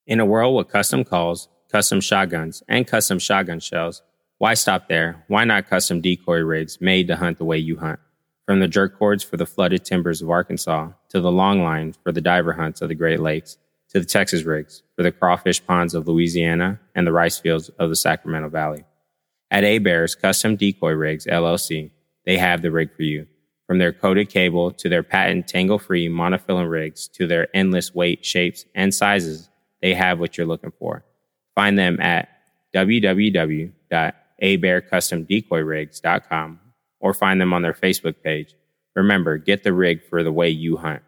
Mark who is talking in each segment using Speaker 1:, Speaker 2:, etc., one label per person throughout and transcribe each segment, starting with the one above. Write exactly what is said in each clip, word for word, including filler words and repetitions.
Speaker 1: In a world with custom calls, custom shotguns, and custom shotgun shells, why stop there? Why not custom decoy rigs made to hunt the way you hunt? From the jerk cords for the flooded timbers of Arkansas, to the long line for the diver hunts of the Great Lakes, to the Texas rigs for the crawfish ponds of Louisiana and the rice fields of the Sacramento Valley. At A-Bears Custom Decoy Rigs, L L C, they have the rig for you. From their coated cable to their patent tangle-free monofilament rigs to their endless weight, shapes, and sizes, they have what you're looking for. Find them at w w w dot a bear custom decoy rigs dot com or find them on their Facebook page. Remember, get the rig for the way you hunt.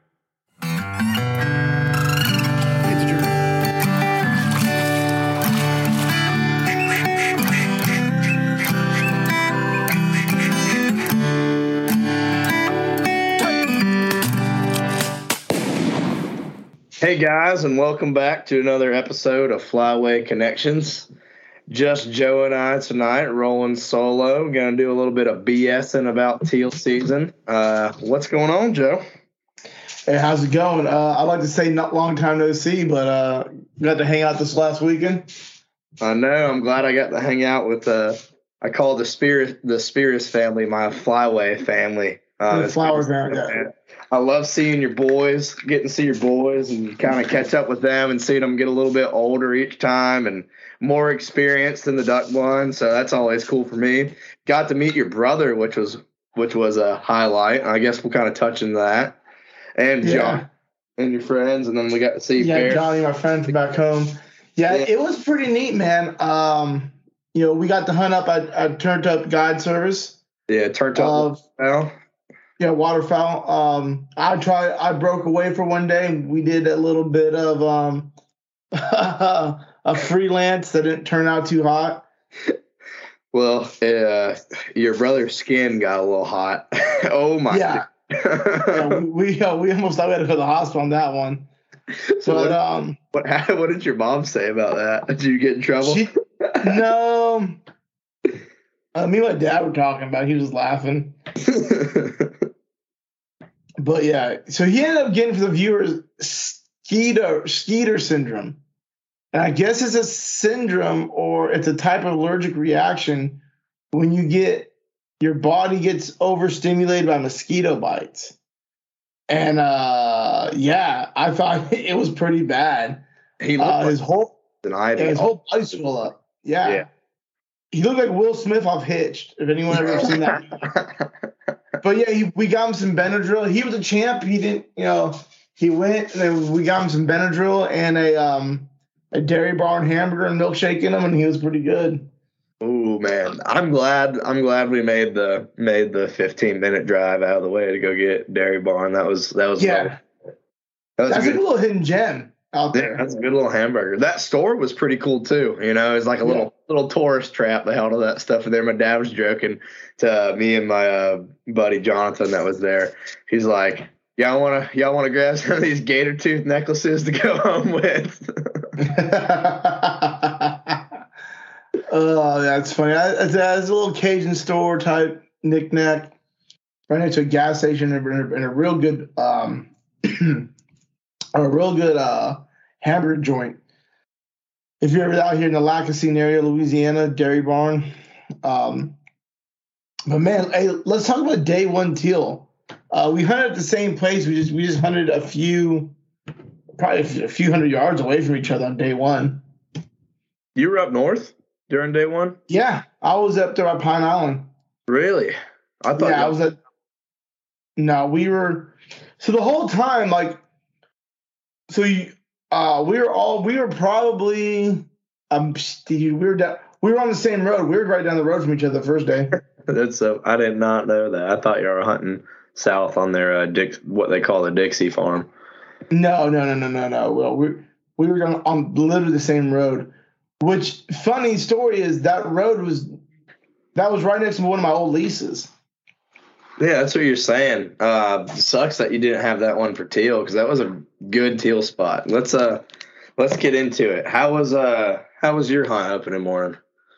Speaker 2: Hey guys, and welcome back to another episode of Flyway Connections. Just Joe and I tonight, rolling solo. Going to do a little bit of BSing about teal season. Uh, what's going on, Joe?
Speaker 3: Hey, how's it going? Uh, I'd like to say not long time no see, but uh, got to hang out this last weekend.
Speaker 2: I know. I'm glad I got to hang out with. Uh, I call the Spirit the Spears family my Flyway family. Uh,
Speaker 3: the Flower family. Yeah.
Speaker 2: I love seeing your boys, getting to see your boys and kind of catch up with them and seeing them get a little bit older each time and more experienced than the duck blind. So that's always cool for me. Got to meet your brother, which was which was a highlight. I guess we'll kind of touch into that. And
Speaker 3: yeah.
Speaker 2: John and your friends, and then we got to see
Speaker 3: yeah,
Speaker 2: Bear.
Speaker 3: Johnny, my friend from back home. Yeah, yeah, it was pretty neat, man. Um, you know, we got to hunt up at, at Turned Up Guide Service.
Speaker 2: Yeah, Turned Up. Uh,
Speaker 3: Yeah, waterfowl. Um, I tried. I broke away for one day. We did a little bit of um, a freelance that didn't turn out too hot.
Speaker 2: Well, uh, your brother's skin got a little hot. Oh my!
Speaker 3: Yeah, yeah we we, uh, we almost thought we had to go to the hospital on that one.
Speaker 2: So
Speaker 3: but
Speaker 2: what,
Speaker 3: um,
Speaker 2: what what did your mom say about that? Did you get in trouble?
Speaker 3: She, no. Uh, me and my dad were talking about it. He was laughing. But yeah, so he ended up getting for the viewers Skeeter, Skeeter syndrome. And I guess it's a syndrome or it's a type of allergic reaction when you get your body gets overstimulated by mosquito bites. And uh, yeah, I thought it was pretty bad.
Speaker 2: He looked
Speaker 3: uh,
Speaker 2: like
Speaker 3: his whole
Speaker 2: yeah,
Speaker 3: his whole body swelled up. Yeah. yeah. He looked like Will Smith off Hitched, if anyone ever seen that. But yeah, he, we got him some Benadryl. He was a champ. He didn't, you know, he went and then we got him some Benadryl and a um a Dairy Barn hamburger and milkshake in him, and he was pretty good.
Speaker 2: Oh man, I'm glad. I'm glad we made the made the fifteen minute drive out of the way to go get Dairy Barn. That was that was
Speaker 3: yeah.
Speaker 2: That was
Speaker 3: that's a, good,
Speaker 2: a
Speaker 3: little hidden gem out there.
Speaker 2: Yeah, that's a good little hamburger. That store was pretty cool too. You know, it's like a little yeah. little tourist trap. They had all that stuff in there. My dad was joking to me and my uh, buddy Jonathan that was there. He's like, "Y'all want to y'all want to grab some of these gator tooth necklaces to go home with?"
Speaker 3: Oh, that's funny. It's a, it's a little Cajun store type knickknack right next to a gas station and a, and a real good um a real good uh hamburger joint. If you're ever out here in the Lacassine area, Louisiana, Dairy Barn. Um, but man, hey, let's talk about day one teal. Uh, we hunted at the same place. We just we just hunted a few, probably a few hundred yards away from each other on day one.
Speaker 2: You were up north during day one?
Speaker 3: Yeah, I was up there at Pine Island.
Speaker 2: Really? I thought.
Speaker 3: Yeah, I was at. No, we were. So the whole time, like, so you. Uh, we were all we were probably um we were down, we were on the same road. We were right down the road from each other the first day.
Speaker 2: That's so I did not know that. I thought you were hunting south on their uh, Dick, what they call the Dixie farm.
Speaker 3: No, no, no, no, no, no. Well, we we were on, on literally the same road. Which funny story is that road was that was right next to one of my old leases.
Speaker 2: Yeah, that's what you're saying. Uh, sucks that you didn't have that one for teal because that was a good teal spot. Let's uh, let's get into it. How was uh, how was your hunt opening morning?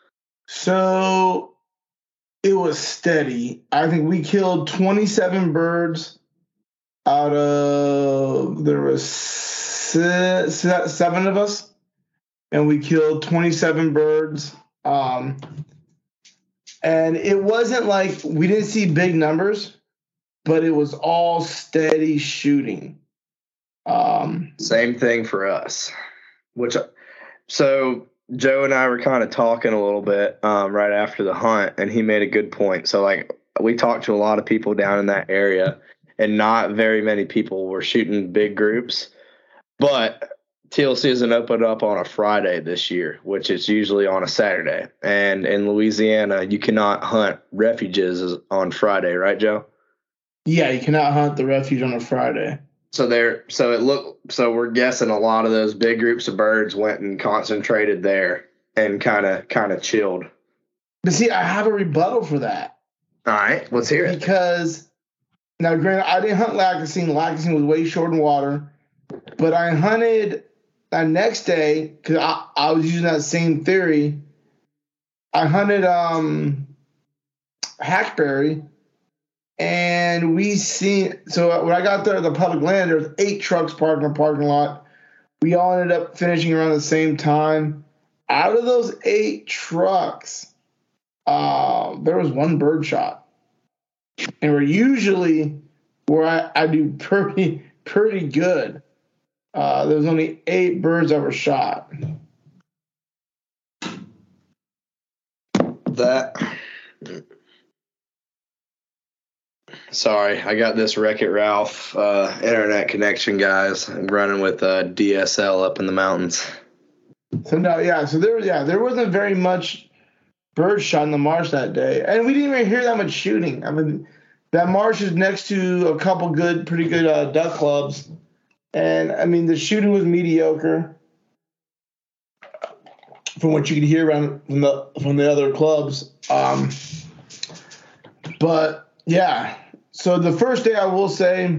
Speaker 3: So it was steady. I think we killed twenty-seven birds out of there was six, seven of us. and we killed twenty-seven birds. Um, and it wasn't like we didn't see big numbers, but it was all steady shooting. Um,
Speaker 2: Same thing for us. Which, so Joe and I were kind of talking a little bit um, right after the hunt, and he made a good point. So, like, we talked to a lot of people down in that area, and not very many people were shooting big groups. But teal season opened up on a Friday this year, which is usually on a Saturday. And in Louisiana, you cannot hunt refuges on Friday, right, Joe?
Speaker 3: Yeah, you cannot hunt the refuge on a Friday.
Speaker 2: So there, so it looked. So we're guessing a lot of those big groups of birds went and concentrated there and kind of, kind of chilled.
Speaker 3: But see, I have a rebuttal for that.
Speaker 2: All right, let's hear it.
Speaker 3: Because now, granted, I didn't hunt Lacassine. Lacassine was way short in water, but I hunted that next day because I, I was using that same theory. I hunted um, hackberry. And we seen so when I got there at the public land, there was eight trucks parked in the parking lot. We all ended up finishing around the same time. Out of those eight trucks, uh, there was one bird shot, and we're usually where I, I do pretty pretty good. Uh, there was only eight birds that were shot.
Speaker 2: That. Sorry, I got this Wreck-It Ralph uh, internet connection, guys. I'm running with uh, D S L up in the mountains.
Speaker 3: So no, yeah. So there, yeah, there wasn't very much bird shot in the marsh that day, and we didn't even hear that much shooting. I mean, that marsh is next to a couple good, pretty good uh, duck clubs, and I mean the shooting was mediocre from what you could hear around from the from the other clubs. Um, but yeah. So the first day, I will say,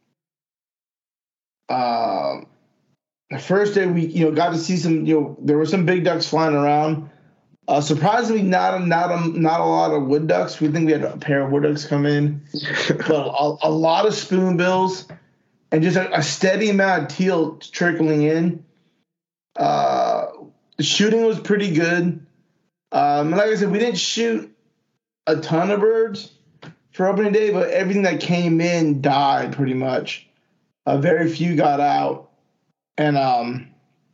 Speaker 3: uh, the first day we you know got to see some you know there were some big ducks flying around. Uh, surprisingly, not a, not a, not a lot of wood ducks. We think we had a pair of wood ducks come in, but a, a lot of spoonbills and just a, a steady amount of teal trickling in. Uh, the shooting was pretty good. Um, and like I said, we didn't shoot a ton of birds for opening day, but everything that came in died pretty much. Uh, very few got out, and um,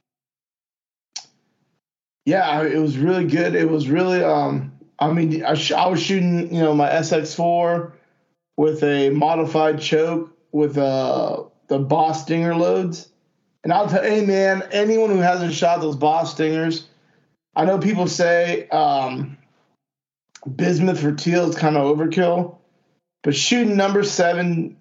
Speaker 3: yeah, it was really good. It was really, um, I mean, I, sh- I was shooting, you know, my S X four with a modified choke with uh the Boss Stinger loads, and I'll tell, hey man, anyone who hasn't shot those Boss Stingers, I know people say um, bismuth for teal is kind of overkill. But shooting number seven,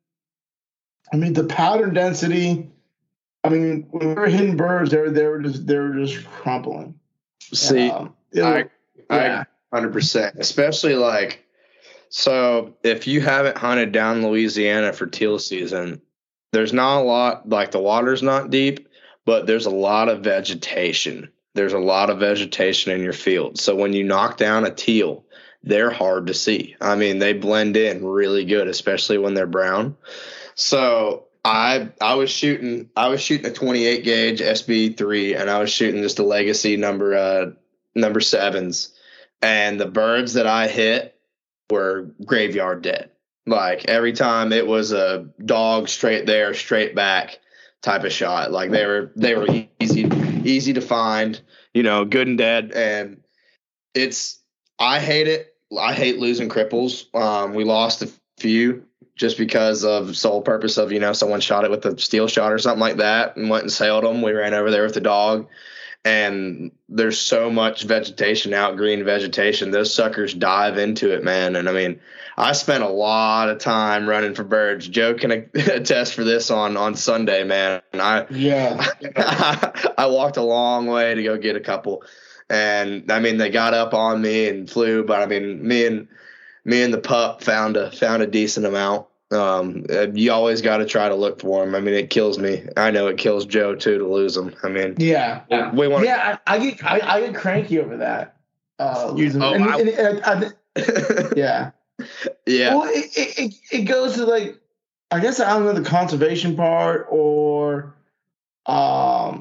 Speaker 3: I mean the powder density. I mean, when we were hitting birds, they were they were just they were just crumpling.
Speaker 2: See,
Speaker 3: um,
Speaker 2: I, I,
Speaker 3: yeah.
Speaker 2: one hundred percent. Especially like, so if you haven't hunted down Louisiana for teal season, there's not a lot. Like the water's not deep, but there's a lot of vegetation. There's a lot of vegetation in your field. So when you knock down a teal, they're hard to see. I mean, they blend in really good, especially when they're brown. So I I was shooting I was shooting a twenty-eight gauge S B three, and I was shooting just a legacy number uh number sevens, and the birds that I hit were graveyard dead. Like every time it was a dog straight there, straight back type of shot. Like they were they were easy easy to find, you know, good and dead. And it's I hate it. I hate losing cripples. Um, we lost a few just because of sole purpose of, you know, someone shot it with a steel shot or something like that and went and sailed them. We ran over there with the dog, and there's so much vegetation out, green vegetation. Those suckers dive into it, man. And I mean, I spent a lot of time running for birds. Joe can attest for this on, on Sunday, man. And I,
Speaker 3: yeah,
Speaker 2: I walked a long way to go get a couple. And I mean, they got up on me and flew, but I mean, me and me and the pup found a found a decent amount. Um, you always got to try to look for them. I mean, it kills me. I know it kills Joe too to lose them. I mean,
Speaker 3: yeah,
Speaker 2: we want.
Speaker 3: Yeah, I, I get I, I get cranky over that. Uh,
Speaker 2: you, oh,
Speaker 3: and,
Speaker 2: I,
Speaker 3: and, and, and, and, yeah,
Speaker 2: yeah.
Speaker 3: Well, it, it it goes to like, I guess I don't know the conservation part or, um.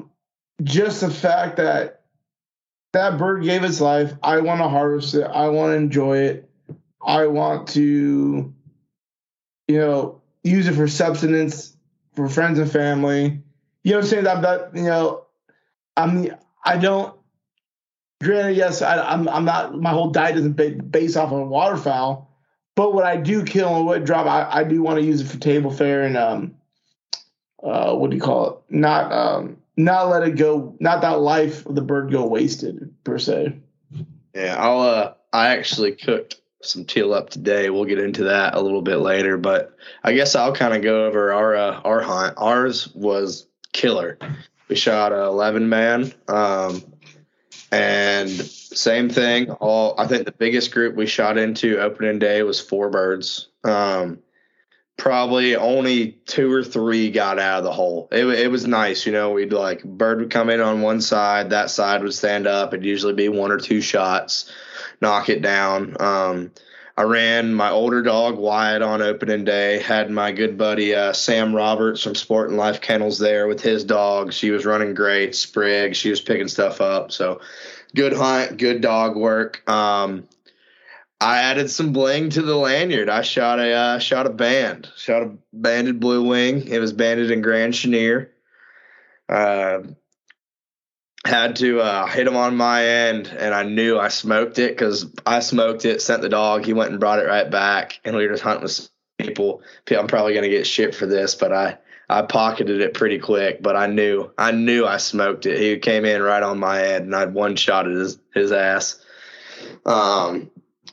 Speaker 3: just the fact that that bird gave its life. I want to harvest it. I want to enjoy it. I want to, you know, use it for subsistence, for friends and family. You know what I'm saying? That, that you know, I'm, I don't, granted, yes, I, I'm, I'm not, my whole diet isn't based off of waterfowl, but what I do kill and what drop, I, I do want to use it for table fare and, um, uh, what do you call it? Not, um, not let it go, not that life of the bird go wasted per se.
Speaker 2: Yeah. I'll, uh, I actually cooked some teal up today. We'll get into that a little bit later, but I guess I'll kind of go over our, uh, our hunt. Ours was killer. We shot a eleven man, um, and same thing. All I think the biggest group we shot into opening day was four birds. Um, probably only two or three got out of the hole. It, it was nice, you know. We'd like bird would come in on one side, that side would stand up. It'd usually be one or two shots, knock it down. Um, I ran my older dog Wyatt on opening day, had my good buddy uh, Sam Roberts from Sport and Life Kennels there with his dog. She was running great. Sprig, she was picking stuff up. So good hunt, good dog work. Um, I added some bling to the lanyard. I shot a uh, shot a band, shot a banded blue wing. It was banded in Grand Chenier. Uh, Had to uh, hit him on my end, and I knew I smoked it because I smoked it, sent the dog. He went and brought it right back, and we were just hunting with people. I'm probably going to get shit for this, but I, I pocketed it pretty quick. But I knew I knew I smoked it. He came in right on my end, and I one-shotted his, his ass. Um,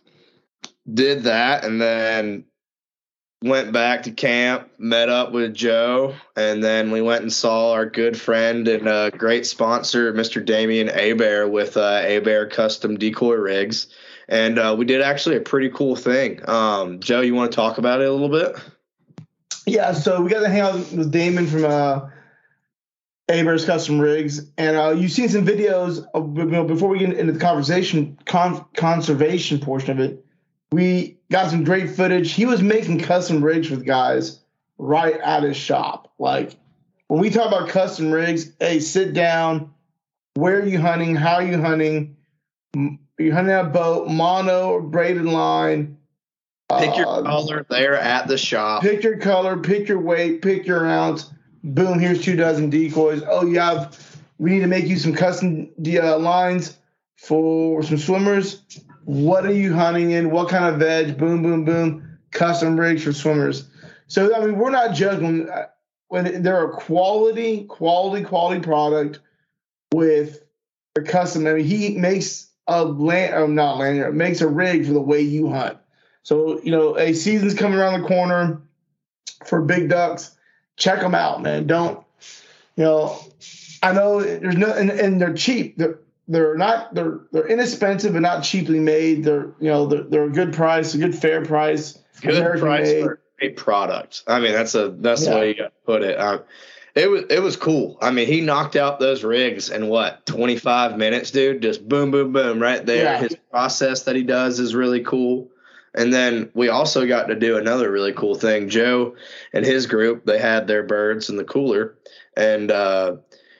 Speaker 2: did that, and then went back to camp, met up with Joe, and then we went and saw our good friend and uh, great sponsor, Mister Damian Abear, with uh, Abear Custom Decoy Rigs. And uh, we did actually a pretty cool thing. Um, Joe, you want to talk about it a little bit?
Speaker 3: Yeah, so we got to hang out with Damon from uh, Abear's Custom Rigs. And uh, you've seen some videos, of, you know, before we get into the conversation, con- conservation portion of it. We got some great footage. He was making custom rigs with guys right at his shop. Like, when we talk about custom rigs, hey, sit down. Where are you hunting? How are you hunting? Are you hunting a boat, mono or braided line?
Speaker 2: Pick your
Speaker 3: uh,
Speaker 2: color there at the shop.
Speaker 3: Pick your color, pick your weight, pick your ounce. Boom, here's two dozen decoys. Oh, you have, we need to make you some custom uh, lines for some swimmers. What are you hunting in? What kind of veg? Boom, boom, boom. Custom rigs for swimmers. So, I mean, we're not judging. When they're a quality, quality, quality product with a custom. I mean, he makes a land, or not lanyard, makes a rig for the way you hunt. So, you know, a season's coming around the corner for big ducks. Check them out, man. Don't, you know, I know there's no, and, and they're cheap. They're, They're not they're they're inexpensive but not cheaply made. They're you know they're, they're a good price, a good fair price.
Speaker 2: Good
Speaker 3: American
Speaker 2: price
Speaker 3: made.
Speaker 2: for a product. I mean that's a that's
Speaker 3: Yeah.
Speaker 2: the way you got to put it. Um, it was it was cool. I mean he knocked out those rigs in what twenty-five minutes, dude. Just boom boom boom right there.
Speaker 3: Yeah.
Speaker 2: His process that he does is really cool. And then we also got to do another really cool thing. Joe and his group, they had their birds in the cooler, and uh,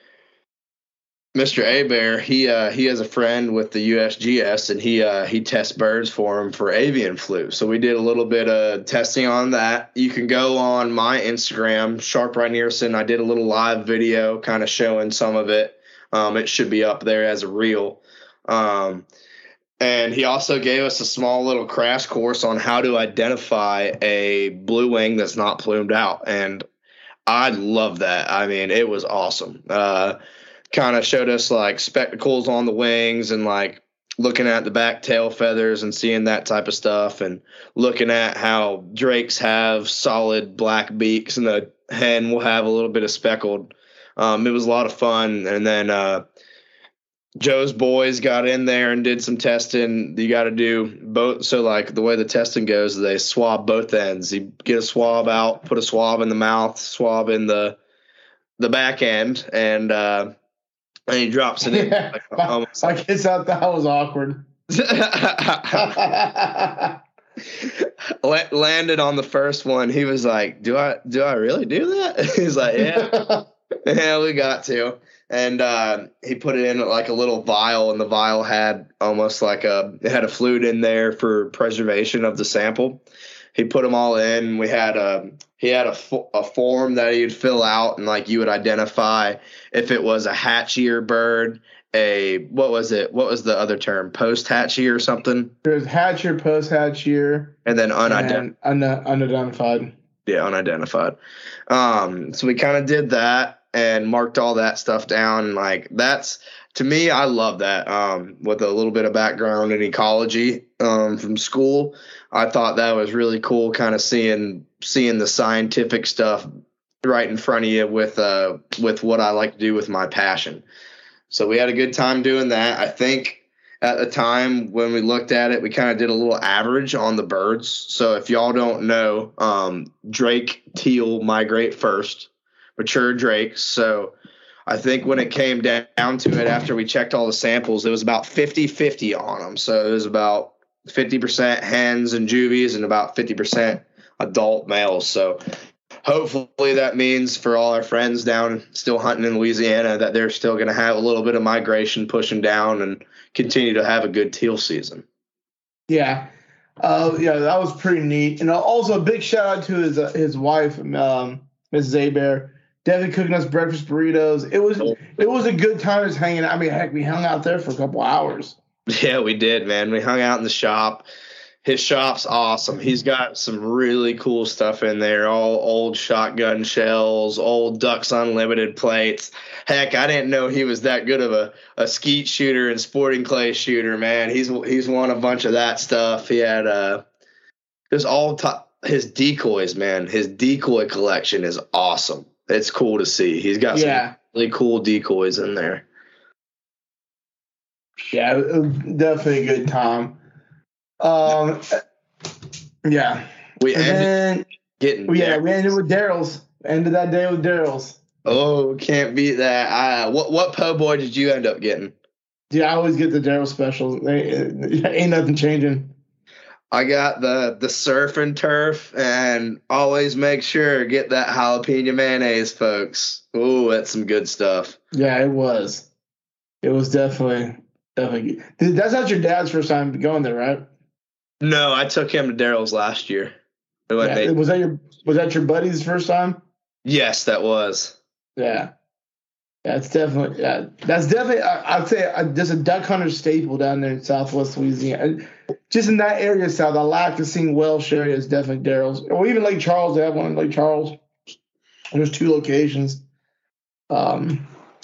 Speaker 2: Mister Abear, he uh, he has a friend with the U S G S, and he uh, he tests birds for him for avian flu. So we did a little bit of testing on that. You can go on my Instagram, Sharp Right Nearson. I did a little live video kind of showing some of it. Um, it should be up there as a reel. Um, and he also gave us a small little crash course on how to identify a blue wing that's not plumed out. And I love that. I mean, it was awesome. Uh, kind of showed us like spectacles on the wings and like looking at the back tail feathers and seeing that type of stuff, and looking at how drakes have solid black beaks and the hen will have a little bit of speckled. Um, it was a lot of fun. And then uh, Joe's boys got in there and did some testing. You got to do both. So like the way the testing goes, they swab both ends. You get a swab out, put a swab in the mouth, swab in the the back end, and uh, and he drops it in.
Speaker 3: Yeah.
Speaker 2: Like,
Speaker 3: my,
Speaker 2: almost
Speaker 3: my kids thought that was awkward.
Speaker 2: Landed on the first one. He was like, "Do I do I really do that?" He's like, "Yeah, yeah, we got to." and uh, he put it in like a little vial, and the vial had almost like a it had a fluid in there for preservation of the sample. He put them all in. We had a he had a, a form that he'd fill out, and like you would identify if it was a hatchier bird, a what was it? What was the other term? Post hatchy or something?
Speaker 3: There's hatchier, post hatchier,
Speaker 2: and then unidentified.
Speaker 3: Un- unidentified.
Speaker 2: Yeah, unidentified. Um, so we kind of did that and marked all that stuff down. Like that's to me, I love that. Um, with a little bit of background in ecology um, from school, I thought that was really cool. Kind of seeing seeing the scientific stuff right in front of you with uh with what I like to do with my passion. So we had a good time doing that. I think at the time when we looked at it, we kind of did a little average on the birds. So if y'all don't know, um, Drake teal migrate first, mature drakes. So I think when it came down to it, after we checked all the samples, it was about fifty-fifty on them. So it was about fifty percent hens and juvies and about fifty percent adult males. So hopefully that means for all our friends down still hunting in Louisiana that they're still going to have a little bit of migration pushing down and continue to have a good teal season.
Speaker 3: Yeah. Uh, yeah, that was pretty neat. And also a big shout out to his uh, his wife, um, Missus Abear, definitely cooking us breakfast burritos. It was it was a good time just hanging out. I mean, heck, we hung out there for a couple hours.
Speaker 2: Yeah, we did, man. We hung out in the shop. His shop's awesome. He's got some really cool stuff in there, all old shotgun shells, old Ducks Unlimited plates. Heck, I didn't know he was that good of a, a skeet shooter and sporting clay shooter, man. He's he's won a bunch of that stuff. He had uh, there's all top, his decoys, man. His decoy collection is awesome. It's cool to see. He's got some
Speaker 3: yeah.
Speaker 2: really cool decoys in there.
Speaker 3: Yeah, it was definitely a good time. Um, yeah.
Speaker 2: We
Speaker 3: and
Speaker 2: ended
Speaker 3: then,
Speaker 2: getting
Speaker 3: yeah, we ended with Daryl's. Ended that day with Daryl's.
Speaker 2: Oh, can't beat that. Uh, what what po' boy did you end up getting?
Speaker 3: Yeah, I always get the Daryl special. They, ain't nothing changing.
Speaker 2: I got the the surf and turf, and always make sure get that jalapeno mayonnaise, folks. Ooh, that's some good stuff.
Speaker 3: Yeah, it was. It was definitely definitely. That's not your dad's first time going there, right?
Speaker 2: No, I took him to Daryl's last year.
Speaker 3: Yeah,
Speaker 2: they,
Speaker 3: was that your was that your buddy's first time?
Speaker 2: Yes, that was.
Speaker 3: Yeah, yeah, it's definitely yeah, that's definitely I, I'd say uh, just a duck hunter staple down there in Southwest Louisiana. Just in that area, south, I like to see Welsh area is definitely Daryl's, or even Lake Charles. They have one in Lake Charles. There's two locations. Um,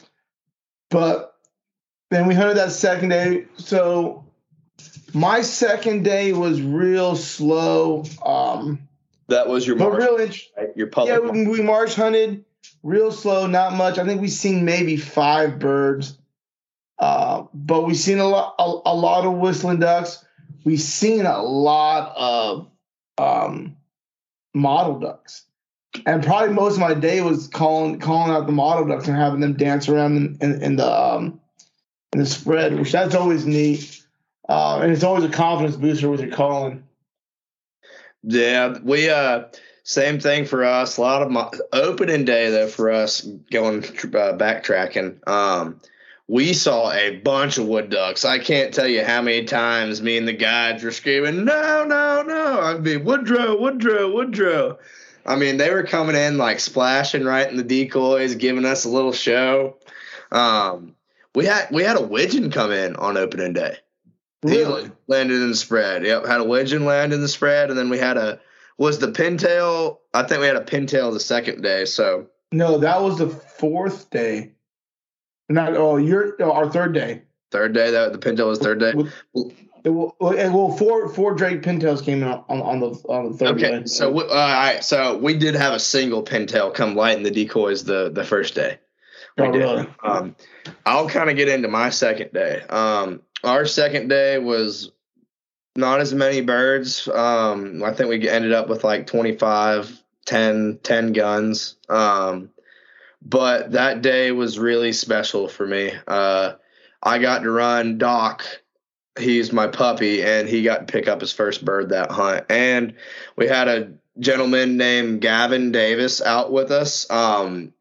Speaker 3: but then we hunted that second day. So my second day was real slow. Um,
Speaker 2: that was your
Speaker 3: but
Speaker 2: march,
Speaker 3: real int-
Speaker 2: right? Your public.
Speaker 3: Yeah, we, we march hunted real slow, not much. I think we seen maybe five birds, uh, but we seen a lot, a, a lot of whistling ducks. We seen a lot of um, mottled ducks, and probably most of my day was calling calling out the mottled ducks and having them dance around in, in, in the um, in the spread, which that's always neat, uh, and it's always a confidence booster with your calling.
Speaker 2: Yeah, we uh, same thing for us. A lot of my opening day though for us going uh, backtracking. Um, We saw a bunch of wood ducks. I can't tell you how many times me and the guides were screaming, no, no, no. I'd be, Woodrow, Woodrow, Woodrow. I mean, they were coming in like splashing right in the decoys, giving us a little show. Um, we had we had a widgeon come in on opening day.
Speaker 3: Really?
Speaker 2: He landed in the spread. Yep, had a widgeon land in the spread, and then we had a, was the pintail, I think we had a pintail the second day, so.
Speaker 3: No, that was the fourth day. Not oh, you're oh, our third day.
Speaker 2: Third day, that the pintail was third day.
Speaker 3: Well, well, well four four Drake pintails came in on, on the on the third
Speaker 2: okay,
Speaker 3: day.
Speaker 2: so we, uh, all right, so we did have a single pintail come light in the decoys the the first day. We
Speaker 3: oh,
Speaker 2: did.
Speaker 3: really?
Speaker 2: Um, I'll kind of get into my second day. Um, our second day was not as many birds. Um, I think we ended up with like twenty-five, ten, ten guns. Um, But that day was really special for me. Uh, I got to run Doc. He's my puppy, and he got to pick up his first bird that hunt. And we had a gentleman named Gavin Davis out with us. Um,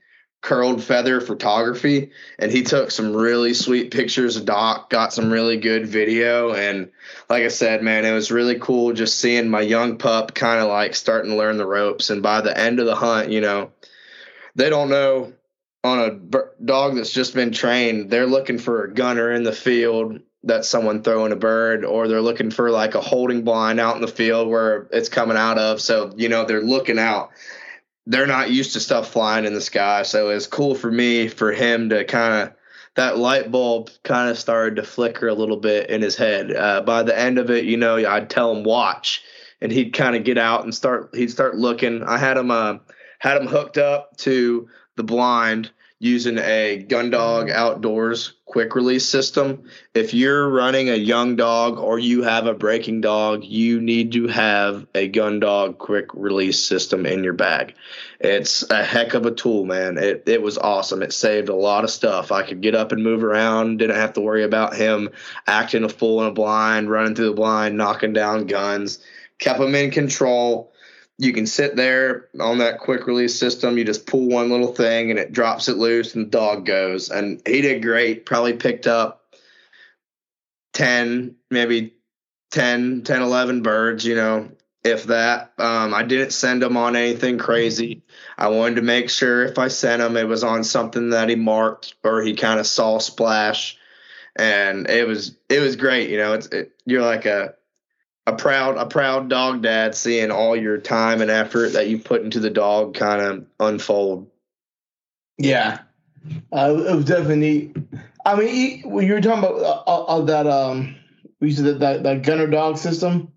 Speaker 2: Curled Feather Photography, and he took some really sweet pictures of Doc, got some really good video, and like I said, man, it was really cool just seeing my young pup kind of like starting to learn the ropes. And by the end of the hunt, you know, they don't know on a b- dog that's just been trained, they're looking for a gunner in the field that's someone throwing a bird, or they're looking for like a holding blind out in the field where it's coming out of. So, you know, they're looking out. They're not used to stuff flying in the sky. So it's cool for me, for him to kind of, that light bulb kind of started to flicker a little bit in his head. Uh, by the end of it, you know, I'd tell him watch, and he'd kind of get out and start, he'd start looking. I had him, uh, had him hooked up to the blind using a Gundog Outdoors quick release system. If you're running a young dog or you have a breaking dog, you need to have a Gundog quick release system in your bag. It's a heck of a tool, man. It it was awesome. It saved a lot of stuff. I could get up and move around, didn't have to worry about him acting a fool in a blind, running through the blind, knocking down guns, kept him in control. You can sit there on that quick release system. You just pull one little thing and it drops it loose and the dog goes. And he did great. Probably picked up ten, maybe ten, ten, eleven birds, you know, if that. Um, I didn't send him on anything crazy. I wanted to make sure if I sent him, it was on something that he marked or he kind of saw splash. And it was, it was great. You know, it's, it, you're like a, A proud, a proud dog dad, seeing all your time and effort that you put into the dog kind of unfold.
Speaker 3: Yeah, uh, it was definitely neat. I mean, he, when you were talking about uh, uh, that, um, we used that, that that gunner dog system.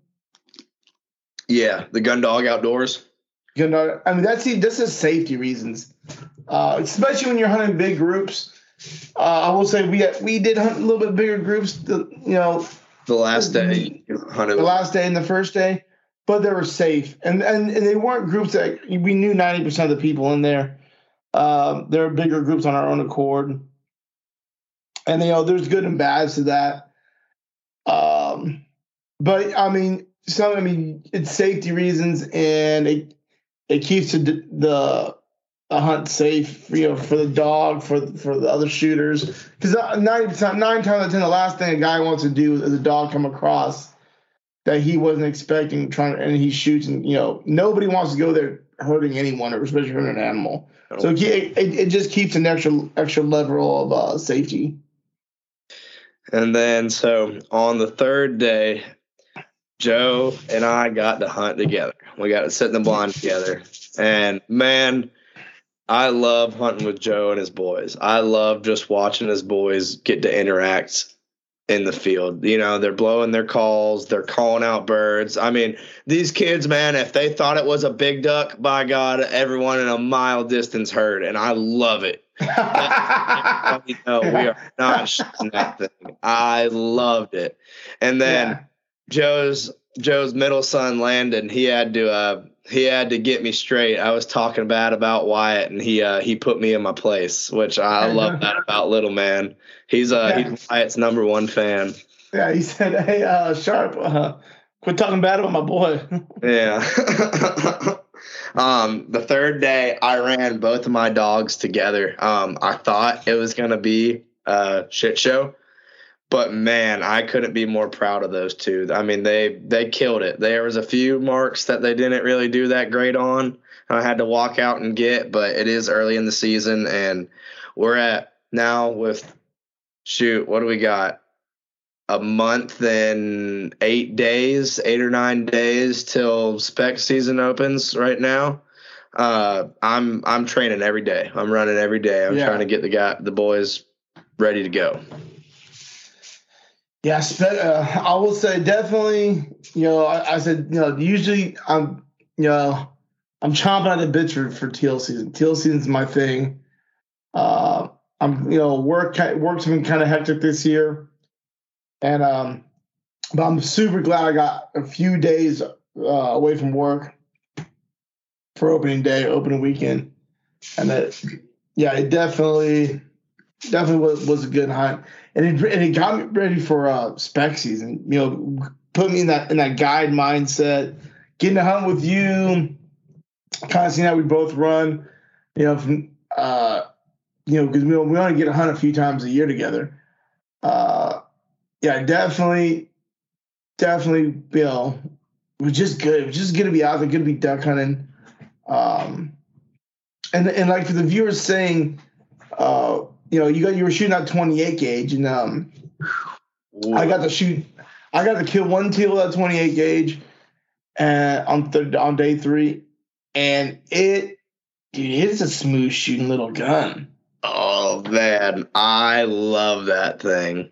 Speaker 2: Yeah, the Gundog Outdoors.
Speaker 3: Gunner, I mean, that's this is safety reasons, uh, especially when you're hunting big groups. Uh, I will say we we did hunt a little bit bigger groups. The, you know.
Speaker 2: The last day,
Speaker 3: the last day and the first day, but they were safe, and and, and they weren't groups that we knew ninety percent of the people in there. Um, there were bigger groups on our own accord, and you know there's good and bads to that. Um, but I mean, some I mean it's safety reasons, and it it keeps the the a hunt safe, you know, for the dog, for for the other shooters. Because ninety percent, nine times out of ten, the last thing a guy wants to do is a dog come across that he wasn't expecting, trying, and he shoots, and you know, nobody wants to go there hurting anyone, or especially hurting an animal. So it, it, it just keeps an extra extra level of uh, safety.
Speaker 2: And then, so on the third day, Joe and I got to hunt together. We got to sit in the blind together, and man, I love hunting with Joe and his boys. I love just watching his boys get to interact in the field. You know, they're blowing their calls. They're calling out birds. I mean, these kids, man, if they thought it was a big duck, by God, everyone in a mile distance heard, and I love it. You know, we are not shooting that thing. I loved it. And then yeah. Joe's Joe's middle son, Landon, he had to uh, he had to get me straight. I was talking bad about Wyatt, and he uh, he put me in my place, which I love that about little man. He's uh yeah. he's Wyatt's number one fan.
Speaker 3: Yeah, he said, "Hey, uh, Sharp, uh, quit talking bad about my boy."
Speaker 2: Yeah. um, the third day, I ran both of my dogs together. Um, I thought it was gonna be a shit show. But man, I couldn't be more proud of those two. I mean, they they killed it. There was a few marks that they didn't really do that great on. I had to walk out and get, but it is early in the season, and we're at now with shoot, what do we got? A month and eight days, eight or nine days till spec season opens right now. Uh, I'm I'm training every day. I'm running every day. I'm yeah. trying to get the guy the boys ready to go.
Speaker 3: Yeah, uh, I will say definitely. You know, I, I said you know usually I'm you know I'm chomping at the bit for, for teal season. Teal season's my thing. Uh, I'm you know work work's been kind of hectic this year, and um, but I'm super glad I got a few days uh, away from work for opening day, opening weekend, and that yeah, it definitely definitely was, was a good hunt. And it, and it got me ready for uh, spec season. You know, put me in that in that guide mindset, getting to hunt with you, kind of seeing how we both run. You know, from, uh, you know, because we we only get to hunt a few times a year together. Uh, yeah, definitely, definitely, Bill. It was just good. It was just good to be out there, good to be duck hunting. Um, and and like for the viewers saying, uh, you know, you got you were shooting at twenty-eight gauge, and um, I got to shoot. I got to kill one teal at twenty-eight gauge, uh, on th- on day three, and it, dude, it's a smooth shooting little gun.
Speaker 2: Oh man, I love that thing.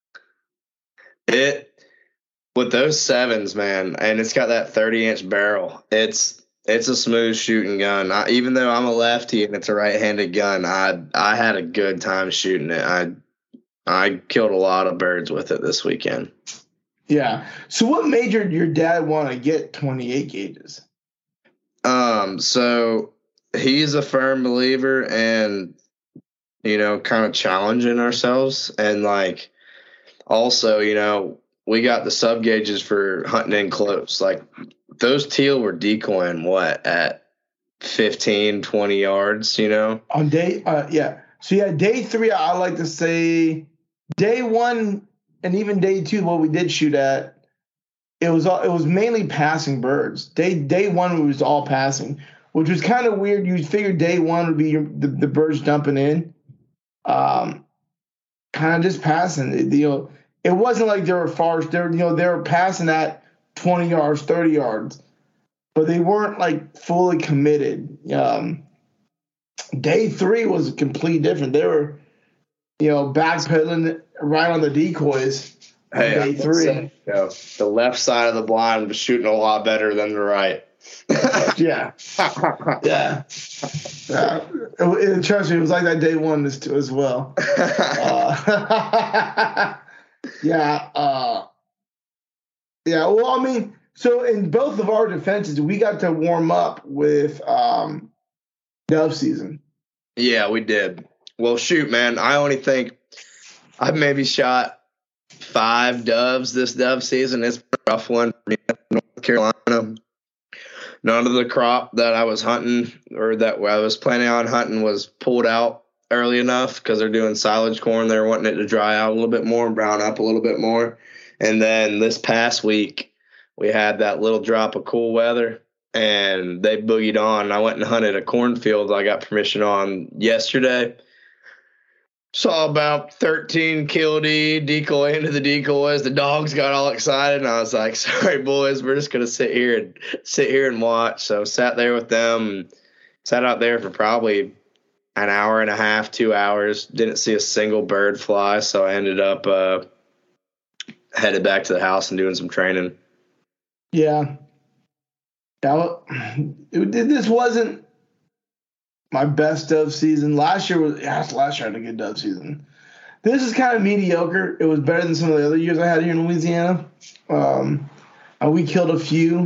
Speaker 2: It with those sevens, man, and it's got that thirty inch barrel. It's it's a smooth shooting gun. I, even though I'm a lefty and it's a right handed gun, I I had a good time shooting it. I I killed a lot of birds with it this weekend.
Speaker 3: Yeah. So what made your, your dad want to get twenty-eight gauges?
Speaker 2: Um, so he's a firm believer and, you know, kind of challenging ourselves. And like, also, you know, we got the sub gauges for hunting in close. Like those teal were decoying what at fifteen, twenty yards, you know?
Speaker 3: On day, uh, yeah. So yeah, day three, I like to say day one and even day two, what we did shoot at, it was all, it was mainly passing birds. Day day one was all passing, which was kind of weird. You figured day one would be your, the, the birds dumping in, um, kind of just passing. It, you know, it wasn't like they were far. They were, you know, they were passing at twenty yards, thirty yards, but they weren't like fully committed. Um, day three was completely different. They were, you know, backpedaling right on the decoys.
Speaker 2: Hey,
Speaker 3: day three.
Speaker 2: Say, you know, the left side of the blind was shooting a lot better than the right.
Speaker 3: yeah, yeah. Uh, it, it, trust me, it was like that day one as, as well. Uh, yeah, uh, yeah. Well, I mean, so in both of our defenses, we got to warm up with um, dove season.
Speaker 2: Yeah, we did. Well, shoot, man, I only think I've maybe shot five doves this dove season. It's a rough one for me in North Carolina. None of the crop that I was hunting or that I was planning on hunting was pulled out early enough because they're doing silage corn. They're wanting it to dry out a little bit more and brown up a little bit more. And then this past week, we had that little drop of cool weather, and they boogied on. I went and hunted a cornfield I got permission on yesterday. Saw about thirteen kill D, decoy into the decoys. The dogs got all excited, and I was like, sorry, boys, we're just going to sit here and sit here and watch. So sat there with them, and sat out there for probably an hour and a half, two hours. Didn't see a single bird fly, so I ended up uh, headed back to the house and doing some training.
Speaker 3: Yeah. That, it, this wasn't my best dove season. Last year was yeah, last year I had a good dove season. This is kind of mediocre. It was better than some of the other years I had here in Louisiana. Um, and we killed a few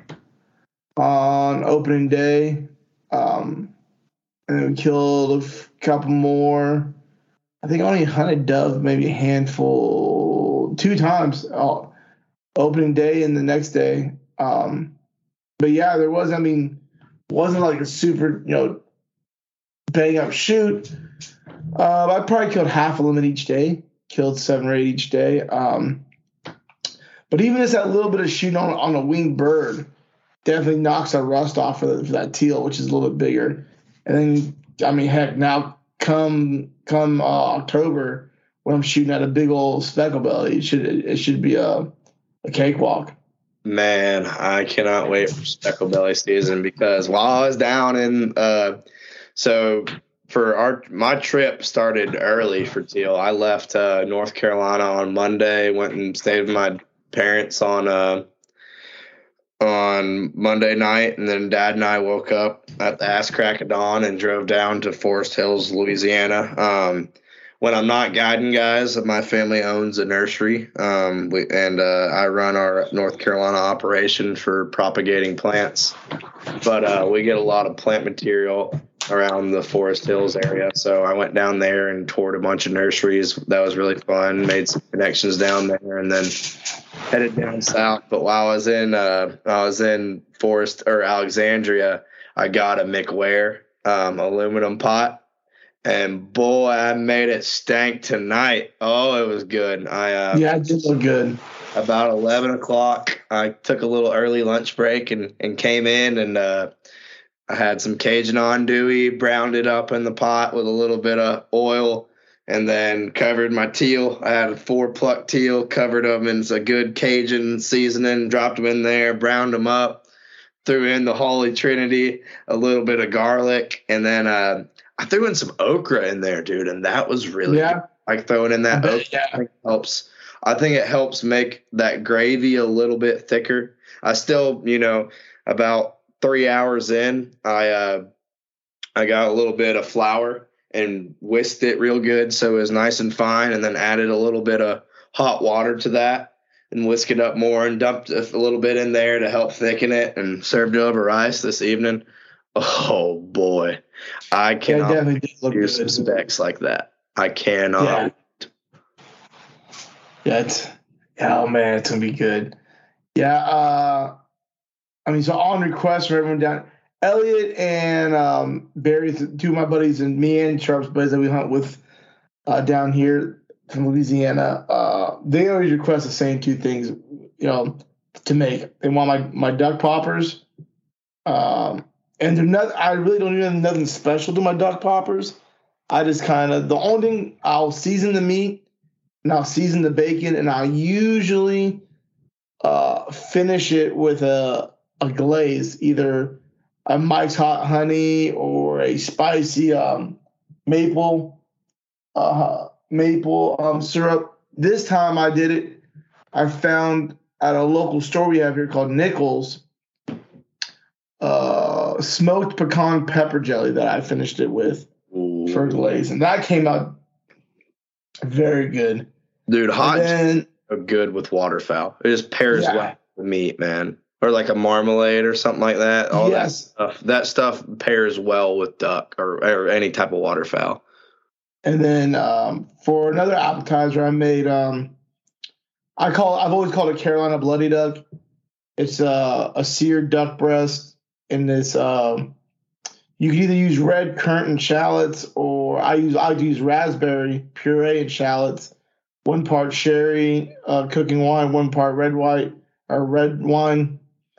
Speaker 3: on opening day. Um, and then we killed a f- couple more. I think I only hunted dove maybe a handful, two times. Oh, opening day and the next day. Um, but yeah, there was, I mean, wasn't like a super, you know, bang up shoot. Uh, I probably killed half of them in each day, killed seven or eight each day. Um, but even just that little bit of shooting on, on a winged bird definitely knocks that rust off for, the, for that teal, which is a little bit bigger. And then, I mean, heck, now come come uh, October when I'm shooting at a big old speckle belly, it should it should be a a cakewalk.
Speaker 2: Man, I cannot wait for speckle belly season because while I was down in uh, so for our my trip started early for teal. I left uh, North Carolina on Monday, went and stayed with my parents on uh, on Monday night, and then Dad and I woke up at the ass crack of dawn and drove down to Forest Hills, Louisiana. Um, when I'm not guiding guys, my family owns a nursery, um, we, and uh, I run our North Carolina operation for propagating plants. But uh, we get a lot of plant material around the Forest Hills area, so I went down there and toured a bunch of nurseries. That was really fun. Made some connections down there, and then headed down south. But while I was in, uh, I was in Forest or Alexandria, I got a McWare um, aluminum pot. And boy, I made it stank tonight. Oh, it was good. I uh,
Speaker 3: yeah, it did look good.
Speaker 2: About eleven o'clock, I took a little early lunch break and, and came in and uh, I had some Cajun andouille, browned it up in the pot with a little bit of oil, and then covered my teal. I had four plucked teal, covered them in a good Cajun seasoning, dropped them in there, browned them up, threw in the Holy Trinity, a little bit of garlic, and then uh, I threw in some okra in there, dude, and that was really
Speaker 3: yeah.
Speaker 2: good. Like throwing in that
Speaker 3: bet,
Speaker 2: okra
Speaker 3: yeah.
Speaker 2: I think helps. I think it helps make that gravy a little bit thicker. I still, you know, about three hours in, I uh, I got a little bit of flour and whisked it real good so it was nice and fine, and then added a little bit of hot water to that and whisked it up more and dumped a little bit in there to help thicken it and served it over rice this evening. Oh, boy. I cannot
Speaker 3: yeah, definitely did look
Speaker 2: do
Speaker 3: good.
Speaker 2: some specs like that. I cannot.
Speaker 3: Yeah. Yeah, it's, oh, man, it's going to be good. Yeah, uh, I mean, so on request for everyone down, Elliot and um, Barry, two of my buddies, and me and Sharp's buddies that we hunt with uh, down here from Louisiana, uh, they always request the same two things, you know, to make. They want my, my duck poppers, um, and they're not. I really don't do nothing special to my duck poppers. I just kind of, the only thing, I'll season the meat, and I'll season the bacon, and I'll usually uh, finish it with a a glaze, either a Mike's Hot Honey or a spicy um, maple uh, maple um, syrup. This time I did it. I found at a local store we have here called Nichols uh, smoked pecan pepper jelly that I finished it with
Speaker 2: Ooh.
Speaker 3: for glaze, and that came out very good.
Speaker 2: Dude, hot
Speaker 3: then,
Speaker 2: are good with waterfowl. It just pairs
Speaker 3: yeah.
Speaker 2: well with meat, man. Or like a marmalade or something like that. All
Speaker 3: yes.
Speaker 2: that stuff. That stuff pairs well with duck or, or any type of waterfowl.
Speaker 3: And then um, for another appetizer, I made um, I call I've always called it Carolina Bloody Duck. It's uh, a seared duck breast, and this um, you can either use red currant and shallots, or I use I use raspberry puree and shallots. One part sherry uh, cooking wine, one part red white or red wine,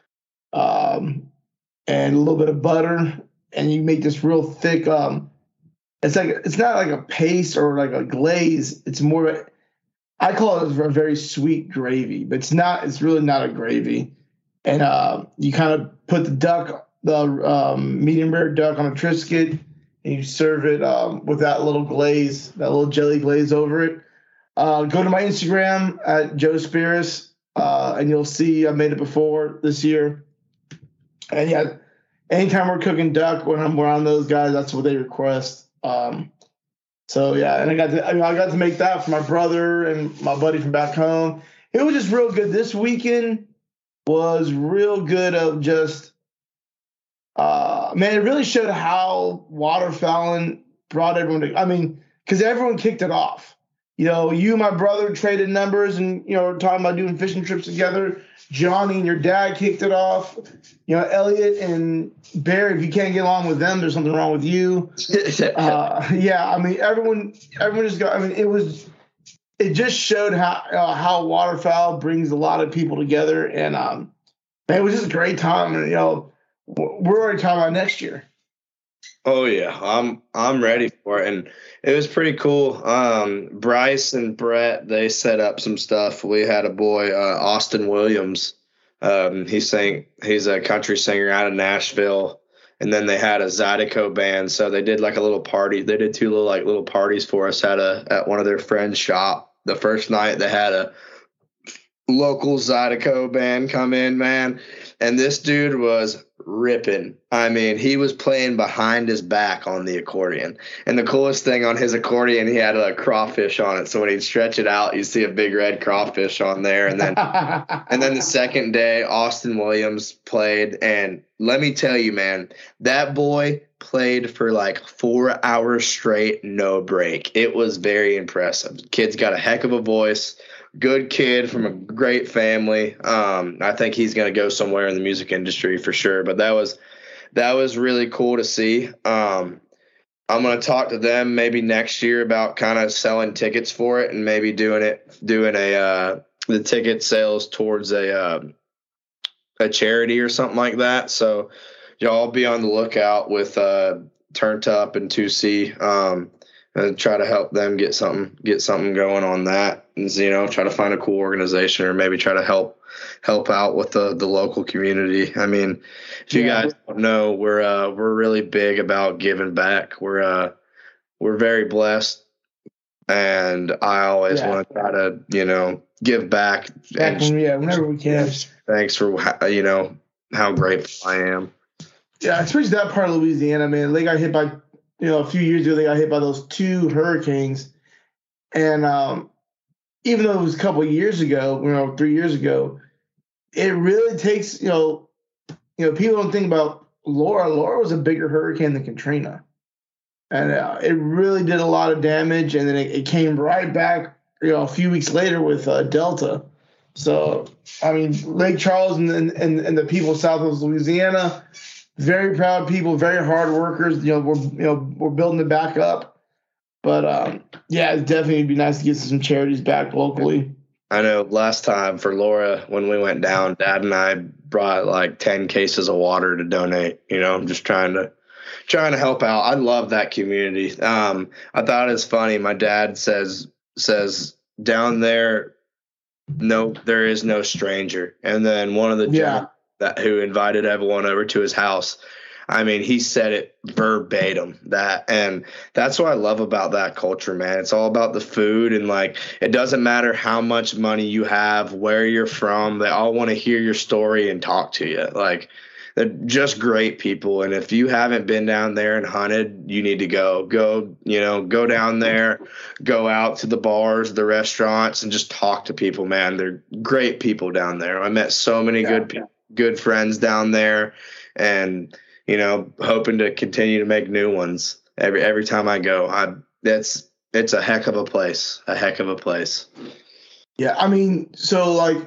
Speaker 3: um, and a little bit of butter, and you make this real thick. Um, it's like it's not like a paste or like a glaze. It's more. I call it a very sweet gravy, but it's not. It's really not a gravy. And uh, you kind of put the duck, the um, medium rare duck, on a Triscuit, and you serve it um, with that little glaze, that little jelly glaze over it. Uh, go to my Instagram at Joe Spiris, uh, and you'll see I made it before this year. And yeah, anytime we're cooking duck, when I'm around those guys, that's what they request. Um, so yeah, and I got to, I mean, I got to make that for my brother and my buddy from back home. It was just real good. This weekend was real good of just, uh, man, it really showed how waterfowling brought everyone to, I mean, because everyone kicked it off. You know, you and my brother traded numbers and, you know, talking about doing fishing trips together. Johnny and your dad kicked it off. You know, Elliot and Barry, if you can't get along with them, there's something wrong with you. uh, yeah, I mean, everyone everyone just got, I mean, it was, it just showed how uh, how waterfowl brings a lot of people together. And, um, man, it was just a great time. And, you know, we're already talking about next year.
Speaker 2: Oh yeah, I'm I'm ready for it, and it was pretty cool. Um, Bryce and Brett, they set up some stuff. We had a boy, uh, Austin Williams. Um, he sang. He's a country singer out of Nashville, and then they had a Zydeco band. So they did like a little party. They did two little like little parties for us at a at one of their friends' shop. The first night they had a local Zydeco band come in, man, and this dude was ripping. I mean, he was playing behind his back on the accordion. And the coolest thing on his accordion, he had a crawfish on it. So when he'd stretch it out, you see a big red crawfish on there. And then and then the second day, Austin Williams played. And let me tell you, man, that boy played for like four hours straight, no break. It was very impressive. Kid's got a heck of a voice. Good kid from a great family. Um, I think he's going to go somewhere in the music industry for sure. But that was that was really cool to see. Um, I'm going to talk to them maybe next year about kind of selling tickets for it and maybe doing it, doing a, uh, the ticket sales towards a, uh, a charity or something like that. So y'all be on the lookout with, uh, Turned Up and two C, um, and try to help them get something, get something going on that. And, you know, try to find a cool organization or maybe try to help, help out with the, the local community. I mean, if you yeah. guys don't know, we're, uh, we're really big about giving back. We're, uh, we're very blessed, and I always yeah. want to try to, you know, give back.
Speaker 3: back when, yeah, whenever we can.
Speaker 2: Thanks for, you know, how grateful I am.
Speaker 3: Yeah, especially that part of Louisiana, man. They got hit by, you know, a few years ago, they got hit by those two hurricanes. And um, even though it was a couple of years ago, you know, three years ago, it really takes, you know, you know, people don't think about Laura. Laura was a bigger hurricane than Katrina. And uh, it really did a lot of damage. And then it, it came right back, you know, a few weeks later with uh, Delta. So, I mean, Lake Charles and, and, and the people south of Louisiana, very proud people, very hard workers. You know, we're you know we're building it back up, but um, yeah, it's definitely be nice to get some charities back locally.
Speaker 2: I know last time for Laura when we went down, Dad and I brought like ten cases of water to donate. You know, I'm just trying to trying to help out. I love that community. Um, I thought it was funny. My dad says says down there, no, there is no stranger. And then one of the
Speaker 3: yeah.
Speaker 2: that who invited everyone over to his house, I mean, he said it verbatim, that, and that's what I love about that culture, man. It's all about the food, and like, it doesn't matter how much money you have, where you're from, they all want to hear your story and talk to you. Like, they're just great people. And if you haven't been down there and hunted, you need to go, go, you know, go down there, go out to the bars, the restaurants, and just talk to people, man. They're great people down there. I met so many yeah. good people. Good friends down there, and you know, hoping to continue to make new ones every every time I go. I that's it's a heck of a place, a heck of a place.
Speaker 3: Yeah, I mean, so like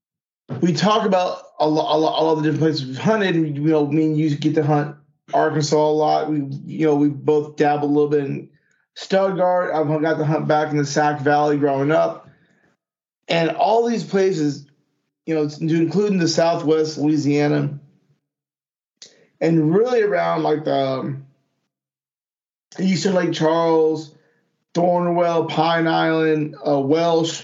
Speaker 3: we talk about a lot, a lot, all the different places we've hunted. And, you know, me and you get to hunt Arkansas a lot. We, you know, we both dabble a little bit in Stuttgart. I've got to hunt back in the Sac Valley growing up, and all these places. You know, including the Southwest Louisiana, and really around like the um, Eastern Lake Charles, Thornwell, Pine Island, uh, Welsh,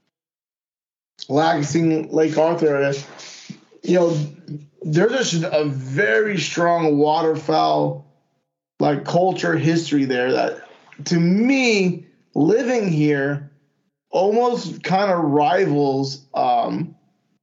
Speaker 3: Lacassine, Lake Arthur area. You know, there's just a very strong waterfowl like culture history there that, to me, living here almost kind of rivals. Um,